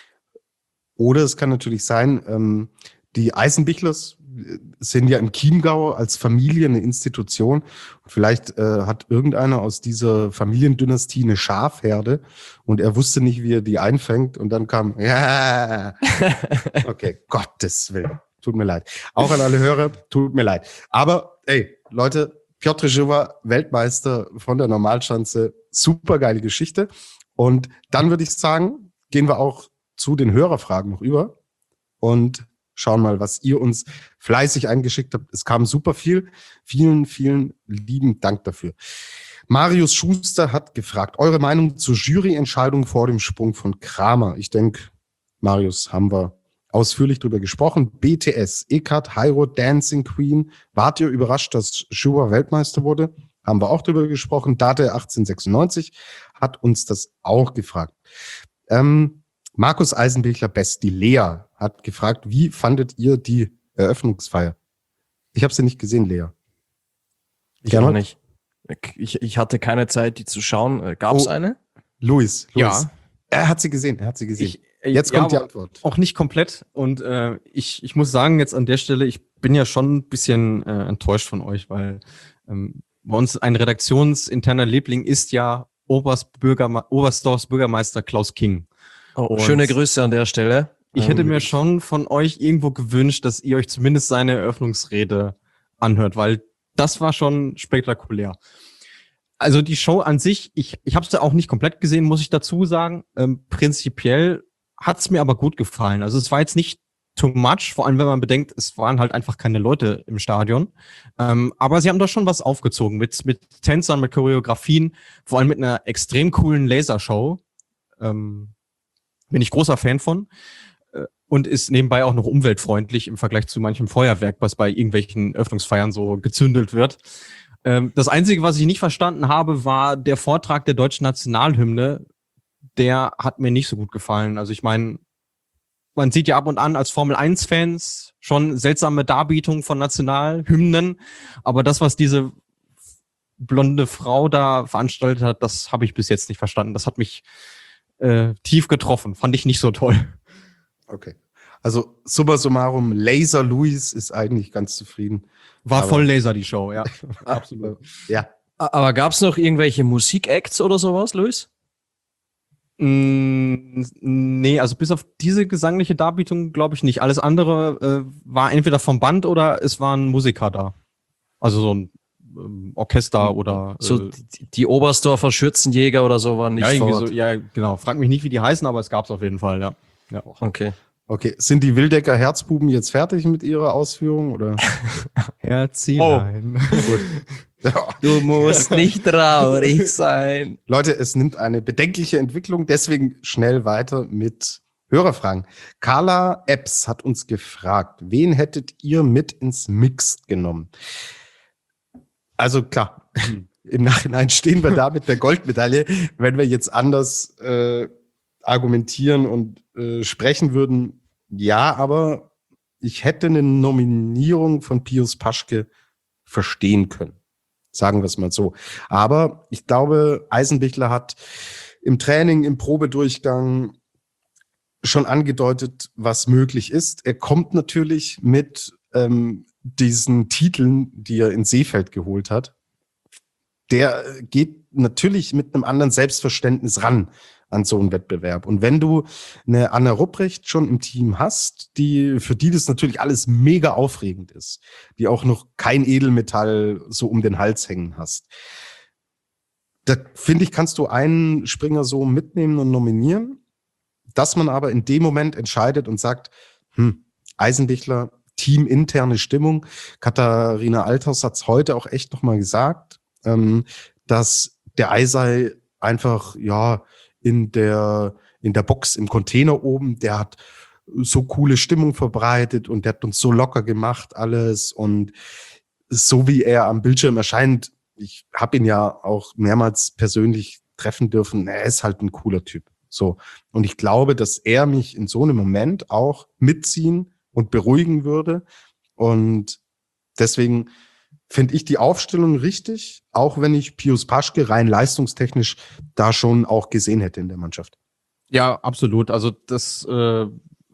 Oder es kann natürlich sein, ähm, die Eisenbichlers sind ja im Chiemgau als Familie eine Institution. Und vielleicht äh, hat irgendeiner aus dieser Familiendynastie eine Schafherde und er wusste nicht, wie er die einfängt. Und dann kam, ja, okay, Gottes Willen, tut mir leid. Auch an alle Hörer, tut mir leid. Aber ey, Leute, Piotr Żuła, Weltmeister von der Normalschanze, super geile Geschichte. Und dann würde ich sagen, gehen wir auch zu den Hörerfragen noch über und schauen mal, was ihr uns fleißig eingeschickt habt. Es kam super viel. Vielen, vielen lieben Dank dafür. Marius Schuster hat gefragt, eure Meinung zur Juryentscheidung vor dem Sprung von Kramer. Ich denke, Marius, haben wir ausführlich drüber gesprochen. B T S, Eckart, Hyro, Dancing Queen. Wart ihr überrascht, dass Żuła Weltmeister wurde? Haben wir auch drüber gesprochen. Date achtzehnhundertsechsundneunzig hat uns das auch gefragt. Ähm, Markus Eisenbichler Best, die Lea, hat gefragt, wie fandet ihr die Eröffnungsfeier? Ich habe sie nicht gesehen, Lea. Ich auch nicht. Ich, ich hatte keine Zeit, die zu schauen. Gab es Oh. eine? Luis, Luis. Ja. Er hat sie gesehen, er hat sie gesehen. Ich, äh, Jetzt ja, kommt die aber Antwort. Auch nicht komplett. Und äh, ich, ich muss sagen, jetzt an der Stelle, ich bin ja schon ein bisschen äh, enttäuscht von euch, weil ähm, bei uns ein redaktionsinterner Liebling ist ja Oberst Bürgerme- Oberstdorfs Bürgermeister Klaus King. Oh, Und schöne Grüße an der Stelle. Ich hätte Ähm, mir schon von euch irgendwo gewünscht, dass ihr euch zumindest seine Eröffnungsrede anhört, weil das war schon spektakulär. Also die Show an sich, ich, ich habe es ja auch nicht komplett gesehen, muss ich dazu sagen. Ähm, prinzipiell hat es mir aber gut gefallen. Also es war jetzt nicht too much, vor allem wenn man bedenkt, es waren halt einfach keine Leute im Stadion. Ähm, aber sie haben da schon was aufgezogen mit, mit Tänzern, mit Choreografien, vor allem mit einer extrem coolen Lasershow. Ähm, bin ich großer Fan von. Und ist nebenbei auch noch umweltfreundlich im Vergleich zu manchem Feuerwerk, was bei irgendwelchen Öffnungsfeiern so gezündelt wird. Ähm, das Einzige, was ich nicht verstanden habe, war der Vortrag der deutschen Nationalhymne. Der hat mir nicht so gut gefallen. Also ich meine, man sieht ja ab und an als Formel eins Fans schon seltsame Darbietungen von Nationalhymnen. Aber das, was diese blonde Frau da veranstaltet hat, das habe ich bis jetzt nicht verstanden. Das hat mich äh, tief getroffen. Fand ich nicht so toll. Okay. Also summa summarum, Laser Louis ist eigentlich ganz zufrieden. War Aber- voll Laser, die Show, ja. Absolut. Ja. Aber gab es noch irgendwelche Musikacts oder sowas, Luis? Mm, nee, also bis auf diese gesangliche Darbietung glaube ich nicht. Alles andere äh, war entweder vom Band oder es waren Musiker da. Also so ein ähm, Orchester oder äh, So die, die Oberstdorfer Schürzenjäger oder so waren nicht ja, vor irgendwie Ort. so, ja, genau. Frag mich nicht, wie die heißen, aber es gab's auf jeden Fall, ja. ja. Okay. Okay. Sind die Wildecker Herzbuben jetzt fertig mit ihrer Ausführung? Oder? Herzlein. Gut. Ja. Du musst nicht traurig sein. Leute, es nimmt eine bedenkliche Entwicklung, deswegen schnell weiter mit Hörerfragen. Carla Epps hat uns gefragt, wen hättet ihr mit ins Mixed genommen? Also klar, im Nachhinein stehen wir da mit der Goldmedaille. Wenn wir jetzt anders äh, argumentieren und äh, sprechen würden, ja, aber ich hätte eine Nominierung von Pius Paschke verstehen können. Sagen wir es mal so. Aber ich glaube, Eisenbichler hat im Training, im Probedurchgang schon angedeutet, was möglich ist. Er kommt natürlich mit ähm, diesen Titeln, die er in Seefeld geholt hat. Der geht natürlich mit einem anderen Selbstverständnis ran an so einen Wettbewerb. Und wenn du eine Anna Rupprecht schon im Team hast, die, für die das natürlich alles mega aufregend ist, die auch noch kein Edelmetall so um den Hals hängen hast, da finde ich, kannst du einen Springer so mitnehmen und nominieren, dass man aber in dem Moment entscheidet und sagt, hm, Eisenbichler, teaminterne Stimmung. Katharina Althaus hat es heute auch echt nochmal gesagt, ähm, dass der Eisei einfach, ja, in der, in der Box im Container oben, der hat so coole Stimmung verbreitet und der hat uns so locker gemacht alles und so wie er am Bildschirm erscheint, ich habe ihn ja auch mehrmals persönlich treffen dürfen, er ist halt ein cooler Typ. So. Und ich glaube, dass er mich in so einem Moment auch mitziehen und beruhigen würde. Und deswegen finde ich die Aufstellung richtig, auch wenn ich Pius Paschke rein leistungstechnisch da schon auch gesehen hätte in der Mannschaft. Ja, absolut. Also das äh,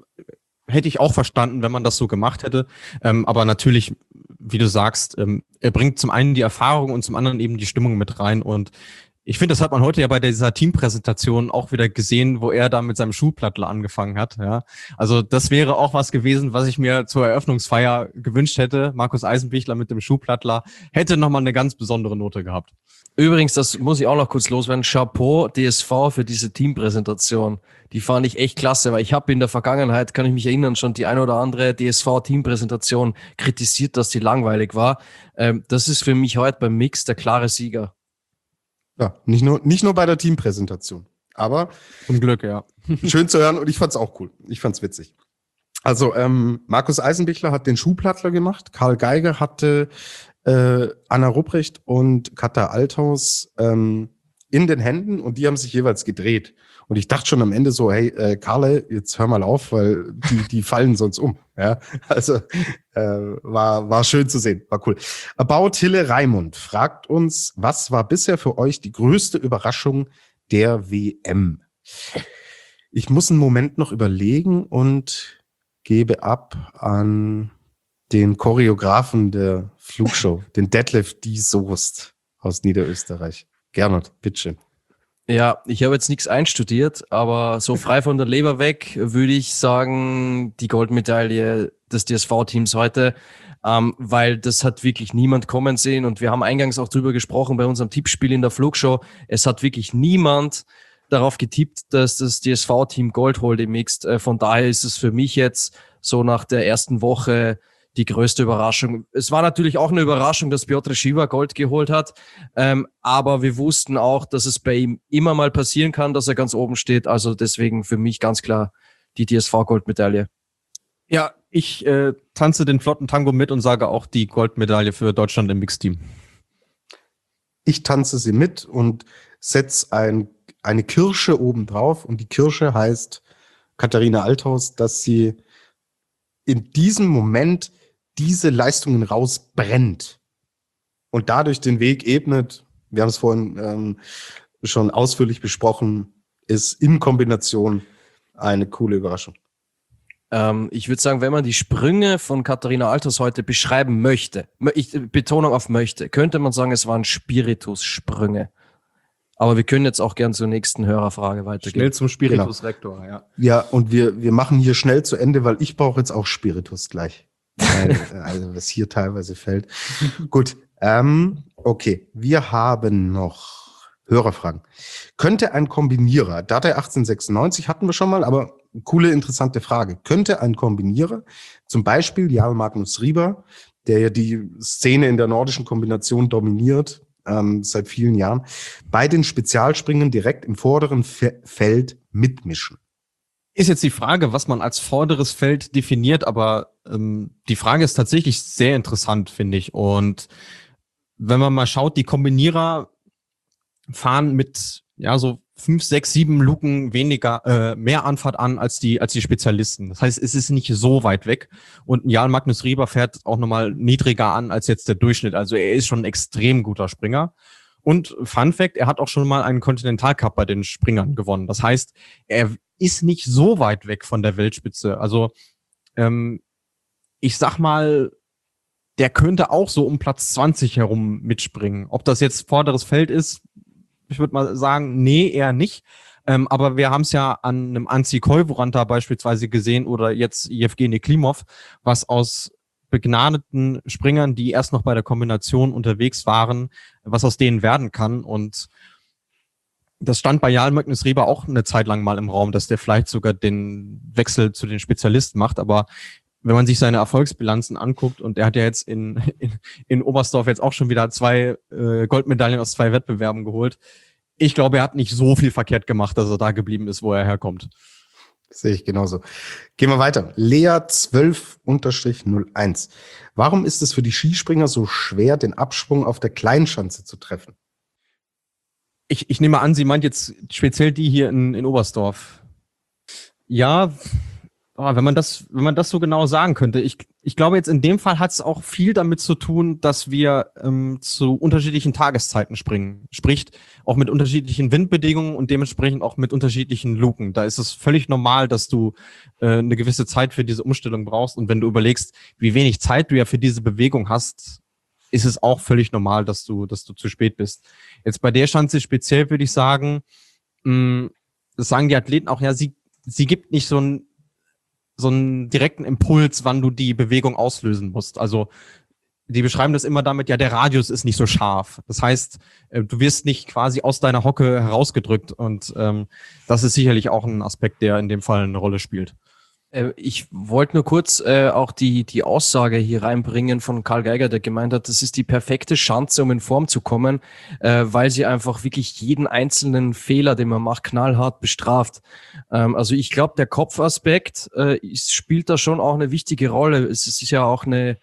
hätte ich auch verstanden, wenn man das so gemacht hätte. Ähm, aber natürlich, wie du sagst, ähm, er bringt zum einen die Erfahrung und zum anderen eben die Stimmung mit rein. Und ich finde, das hat man heute ja bei dieser Teampräsentation auch wieder gesehen, wo er da mit seinem Schuhplattler angefangen hat. Ja, also das wäre auch was gewesen, was ich mir zur Eröffnungsfeier gewünscht hätte. Markus Eisenbichler mit dem Schuhplattler hätte nochmal eine ganz besondere Note gehabt. Übrigens, das muss ich auch noch kurz loswerden, Chapeau D S V für diese Teampräsentation. Die fand ich echt klasse, weil ich habe in der Vergangenheit, kann ich mich erinnern, schon die ein oder andere D S V-Teampräsentation kritisiert, dass die langweilig war. Ähm, das ist für mich heute beim Mix der klare Sieger. Ja, nicht nur, nicht nur bei der Teampräsentation, aber Zum Glück, ja. schön zu hören und ich fand's auch cool. Ich fand's witzig. Also ähm, Markus Eisenbichler hat den Schuhplattler gemacht, Karl Geiger hatte äh, Anna Rupprecht und Katha Althaus ähm, in den Händen und die haben sich jeweils gedreht. Und ich dachte schon am Ende so, hey, äh, Karle, jetzt hör mal auf, weil die, die fallen sonst um. Ja, also äh, war, war schön zu sehen, war cool. About Hille Raimund fragt uns, was war bisher für euch die größte Überraschung der W M? Ich muss einen Moment noch überlegen und gebe ab an den Choreografen der Flugshow, den Detlef D. Soest aus Niederösterreich. Gernot, bitteschön. Ja, ich habe jetzt nichts einstudiert, aber so frei von der Leber weg würde ich sagen, die Goldmedaille des D S V-Teams heute, ähm, weil das hat wirklich niemand kommen sehen und wir haben eingangs auch drüber gesprochen bei unserem Tippspiel in der Flugshow. Es hat wirklich niemand darauf getippt, dass das D S V-Team Gold holt im Mixed. Äh, von daher ist es für mich jetzt so nach der ersten Woche die größte Überraschung. Es war natürlich auch eine Überraschung, dass Piotr Schiwa Gold geholt hat, ähm, aber wir wussten auch, dass es bei ihm immer mal passieren kann, dass er ganz oben steht. Also deswegen für mich ganz klar die D S V-Goldmedaille. Ja, ich äh, tanze den flotten Tango mit und sage auch die Goldmedaille für Deutschland im Mixteam. Ich tanze sie mit und setze ein, eine Kirsche oben drauf und die Kirsche heißt Katharina Althaus, dass sie in diesem Moment diese Leistungen rausbrennt, und dadurch den Weg ebnet, wir haben es vorhin ähm, schon ausführlich besprochen, ist in Kombination eine coole Überraschung. Ähm, ich würde sagen, wenn man die Sprünge von Katharina Althaus heute beschreiben möchte, ich, Betonung auf möchte, könnte man sagen, es waren Spiritus-Sprünge. Aber wir können jetzt auch gern zur nächsten Hörerfrage weitergehen. Schnell zum Spiritus-Rektor, ja. Ja, und wir, wir machen hier schnell zu Ende, weil ich brauche jetzt auch Spiritus gleich. Weil, also was hier teilweise fällt. Gut, ähm, okay. Wir haben noch Hörerfragen. Könnte ein Kombinierer, Datei achtzehnhundertsechsundneunzig hatten wir schon mal, aber coole, interessante Frage. Könnte ein Kombinierer, zum Beispiel Jarl Magnus Rieber, der ja die Szene in der nordischen Kombination dominiert, ähm, seit vielen Jahren, bei den Spezialspringen direkt im vorderen Fe- Feld mitmischen? Ist jetzt die Frage, was man als vorderes Feld definiert, aber ähm, die Frage ist tatsächlich sehr interessant, finde ich. Und wenn man mal schaut, die Kombinierer fahren mit ja so fünf, sechs, sieben Luken weniger, äh, mehr Anfahrt an als die als die Spezialisten. Das heißt, es ist nicht so weit weg. Und ein Jarl Magnus Rieber fährt auch nochmal niedriger an als jetzt der Durchschnitt. Also er ist schon ein extrem guter Springer. Und Fun Fact, er hat auch schon mal einen Continental Cup bei den Springern gewonnen. Das heißt, er ist nicht so weit weg von der Weltspitze. Also ähm, ich sag mal, der könnte auch so um Platz zwanzig herum mitspringen. Ob das jetzt vorderes Feld ist, ich würde mal sagen, nee, eher nicht. Ähm, aber wir haben es ja an einem Anzi Koivuranta beispielsweise gesehen oder jetzt Jewgeni Klimov, was aus begnadeten Springern, die erst noch bei der Kombination unterwegs waren, was aus denen werden kann. Und das stand bei Jarl Magnus Rieber auch eine Zeit lang mal im Raum, dass der vielleicht sogar den Wechsel zu den Spezialisten macht. Aber wenn man sich seine Erfolgsbilanzen anguckt, und er hat ja jetzt in, in, in Oberstdorf jetzt auch schon wieder zwei äh, Goldmedaillen aus zwei Wettbewerben geholt. Ich glaube, er hat nicht so viel verkehrt gemacht, dass er da geblieben ist, wo er herkommt. Sehe ich genauso. Gehen wir weiter. Lea zwölf null eins. Warum ist es für die Skispringer so schwer, den Absprung auf der Kleinschanze zu treffen? Ich, ich nehme an, sie meint jetzt speziell die hier in, in Oberstdorf. Ja, oh, wenn man das, wenn man das so genau sagen könnte. Ich, ich glaube, jetzt in dem Fall hat es auch viel damit zu tun, dass wir ähm, zu unterschiedlichen Tageszeiten springen. Sprich, auch mit unterschiedlichen Windbedingungen und dementsprechend auch mit unterschiedlichen Luken. Da ist es völlig normal, dass du äh, eine gewisse Zeit für diese Umstellung brauchst. Und wenn du überlegst, wie wenig Zeit du ja für diese Bewegung hast, ist es auch völlig normal, dass du, dass du zu spät bist. Jetzt bei der Schanze speziell würde ich sagen, mh, das sagen die Athleten auch, ja, sie, sie gibt nicht so ein so einen direkten Impuls, wann du die Bewegung auslösen musst. Also die beschreiben das immer damit, ja, der Radius ist nicht so scharf. Das heißt, du wirst nicht quasi aus deiner Hocke herausgedrückt, und ähm, das ist sicherlich auch ein Aspekt, der in dem Fall eine Rolle spielt. Ich wollte nur kurz äh, auch die die Aussage hier reinbringen von Karl Geiger, der gemeint hat, das ist die perfekte Schanze, um in Form zu kommen, äh, weil sie einfach wirklich jeden einzelnen Fehler, den man macht, knallhart bestraft. Ähm, also ich glaube, der Kopfaspekt äh, ist, spielt da schon auch eine wichtige Rolle. Es ist ja auch eine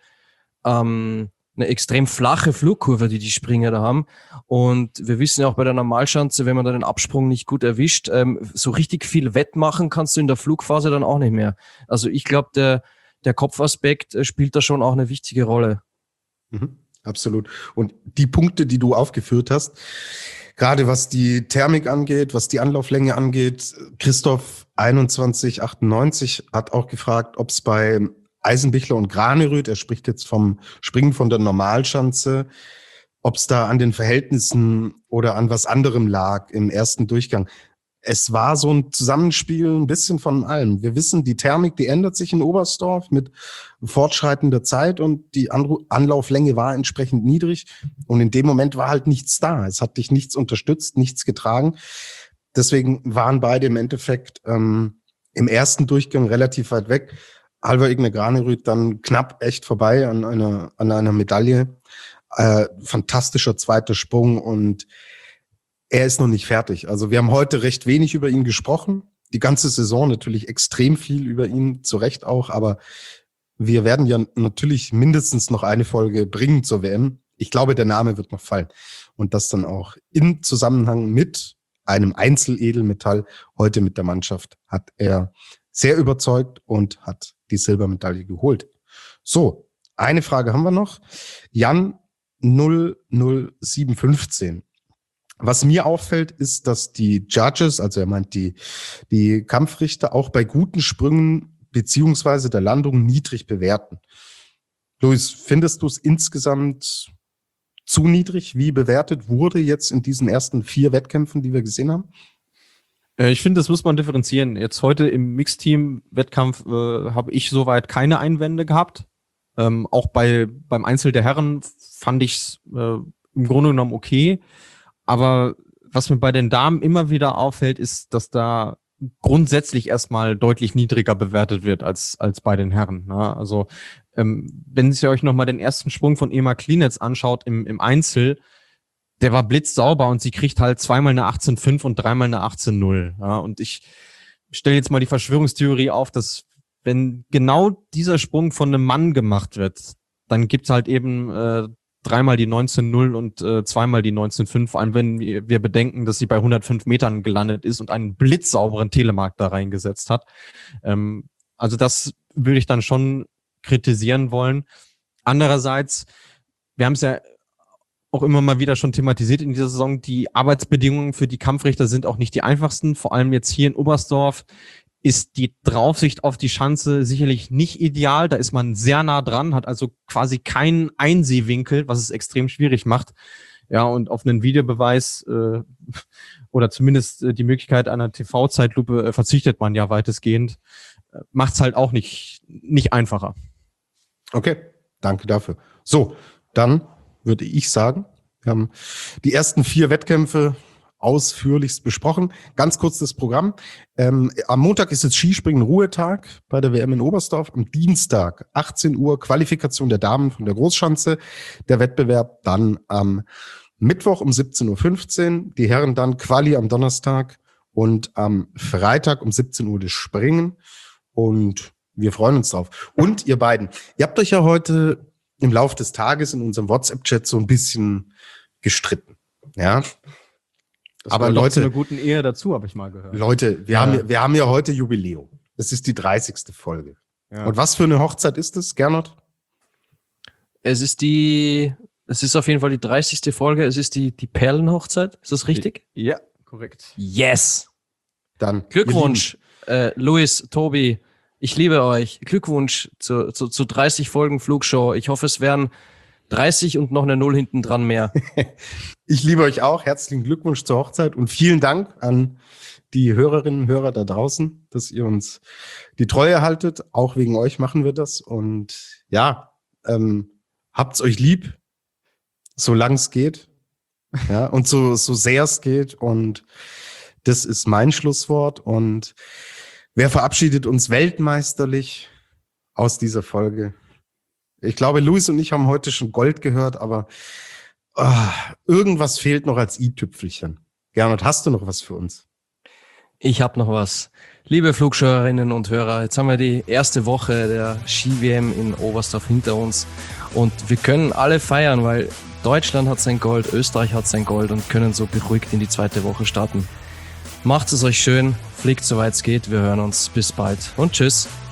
ähm, eine extrem flache Flugkurve, die die Springer da haben. Und wir wissen ja auch bei der Normalschanze, wenn man da den Absprung nicht gut erwischt, ähm, so richtig viel wettmachen kannst du in der Flugphase dann auch nicht mehr. Also ich glaube, der, der Kopfaspekt äh, spielt da schon auch eine wichtige Rolle. Mhm, absolut. Und die Punkte, die du aufgeführt hast, gerade was die Thermik angeht, was die Anlauflänge angeht, Christoph einundzwanzig achtundneunzig hat auch gefragt, ob es bei Eisenbichler und Graneröd, er spricht jetzt vom Springen von der Normalschanze, ob es da an den Verhältnissen oder an was anderem lag im ersten Durchgang. Es war so ein Zusammenspiel ein bisschen von allem. Wir wissen, die Thermik, die ändert sich in Oberstdorf mit fortschreitender Zeit, und die Anlauflänge war entsprechend niedrig, und in dem Moment war halt nichts da. Es hat dich nichts unterstützt, nichts getragen. Deswegen waren beide im Endeffekt ähm, im ersten Durchgang relativ weit weg. Halvor Egner Graneröd dann knapp echt vorbei an einer, an einer Medaille. Äh, fantastischer zweiter Sprung, und er ist noch nicht fertig. Also wir haben heute recht wenig über ihn gesprochen. Die ganze Saison natürlich extrem viel über ihn, zu Recht auch, aber wir werden ja natürlich mindestens noch eine Folge bringen zur W M. Ich glaube, der Name wird noch fallen. Und das dann auch im Zusammenhang mit einem Einzeledelmetall heute mit der Mannschaft hat er sehr überzeugt und hat die Silbermedaille geholt. So, eine Frage haben wir noch. Jan null null sieben fünfzehn. Was mir auffällt, ist, dass die Judges, also er meint die, die Kampfrichter, auch bei guten Sprüngen beziehungsweise der Landung niedrig bewerten. Luis, findest du es insgesamt zu niedrig, wie bewertet wurde jetzt in diesen ersten vier Wettkämpfen, die wir gesehen haben? Ich finde, das muss man differenzieren. Jetzt heute im Mixteam-Wettkampf äh, habe ich soweit keine Einwände gehabt. Ähm, auch bei beim Einzel der Herren fand ich es äh, im Grunde genommen okay. Aber was mir bei den Damen immer wieder auffällt, ist, dass da grundsätzlich erstmal deutlich niedriger bewertet wird als als bei den Herren. Ne? Also ähm, wenn ihr euch nochmal den ersten Sprung von Emma Klinetz anschaut im im Einzel, der war blitzsauber und sie kriegt halt zweimal eine achtzehn Komma fünf und dreimal eine achtzehn Komma null. Ja? Und ich stelle jetzt mal die Verschwörungstheorie auf, dass wenn genau dieser Sprung von einem Mann gemacht wird, dann gibt's halt eben äh, dreimal die neunzehn Komma null und äh, zweimal die neunzehn Komma fünf, vor allem wenn wir, wir bedenken, dass sie bei hundertfünf Metern gelandet ist und einen blitzsauberen Telemark da reingesetzt hat. Ähm, also das würde ich dann schon kritisieren wollen. Andererseits, wir haben es ja auch immer mal wieder schon thematisiert in dieser Saison, die Arbeitsbedingungen für die Kampfrichter sind auch nicht die einfachsten, vor allem jetzt hier in Oberstdorf ist die Draufsicht auf die Schanze sicherlich nicht ideal. Da ist man sehr nah dran, hat also quasi keinen Einsehwinkel, was es extrem schwierig macht. Ja, und auf einen Videobeweis äh, oder zumindest äh, die Möglichkeit einer T V-Zeitlupe äh, verzichtet man ja weitestgehend. Äh, macht's halt auch nicht, nicht einfacher. Okay, danke dafür. So, dann würde ich sagen, wir haben die ersten vier Wettkämpfe ausführlichst besprochen. Ganz kurz das Programm. Ähm, am Montag ist jetzt Skispringen-Ruhetag bei der W M in Oberstdorf. Am Dienstag achtzehn Uhr Qualifikation der Damen von der Großschanze. Der Wettbewerb dann am Mittwoch um siebzehn Uhr fünfzehn. Die Herren dann Quali am Donnerstag und am Freitag um siebzehn Uhr das Springen. Und wir freuen uns drauf. Und ihr beiden, ihr habt euch ja heute im Laufe des Tages in unserem WhatsApp-Chat so ein bisschen gestritten. Ja. Das Aber Leute, Leute, zu einer guten Ehe dazu, habe ich mal gehört. Leute, wir Ja. haben, wir haben ja heute Jubiläum. Das ist die dreißigste Folge. Ja. Und was für eine Hochzeit ist es, Gernot? Es ist die, es ist auf jeden Fall die dreißigste Folge. Es ist die, die Perlenhochzeit. Ist das richtig? Ja, korrekt. Yes! Dann Glückwunsch, äh, Luis, Tobi. Ich liebe euch. Glückwunsch zu, zu, zu dreißig Folgen Flugshow. Ich hoffe, es werden dreißig und noch eine Null hinten dran mehr. Ich liebe euch auch. Herzlichen Glückwunsch zur Hochzeit und vielen Dank an die Hörerinnen und Hörer da draußen, dass ihr uns die Treue haltet. Auch wegen euch machen wir das. Und ja, ähm, habt's euch lieb, solange es geht. Ja, und so, so sehr es geht. Und das ist mein Schlusswort. Und wer verabschiedet uns weltmeisterlich aus dieser Folge? Ich glaube, Luis und ich haben heute schon Gold gehört, aber oh, irgendwas fehlt noch als i-Tüpfelchen. Gernot, hast du noch was für uns? Ich habe noch was. Liebe Flugschauerinnen und Hörer, jetzt haben wir die erste Woche der Ski-W M in Oberstdorf hinter uns und wir können alle feiern, weil Deutschland hat sein Gold, Österreich hat sein Gold und können so beruhigt in die zweite Woche starten. Macht es euch schön, fliegt soweit es geht, wir hören uns, bis bald und tschüss.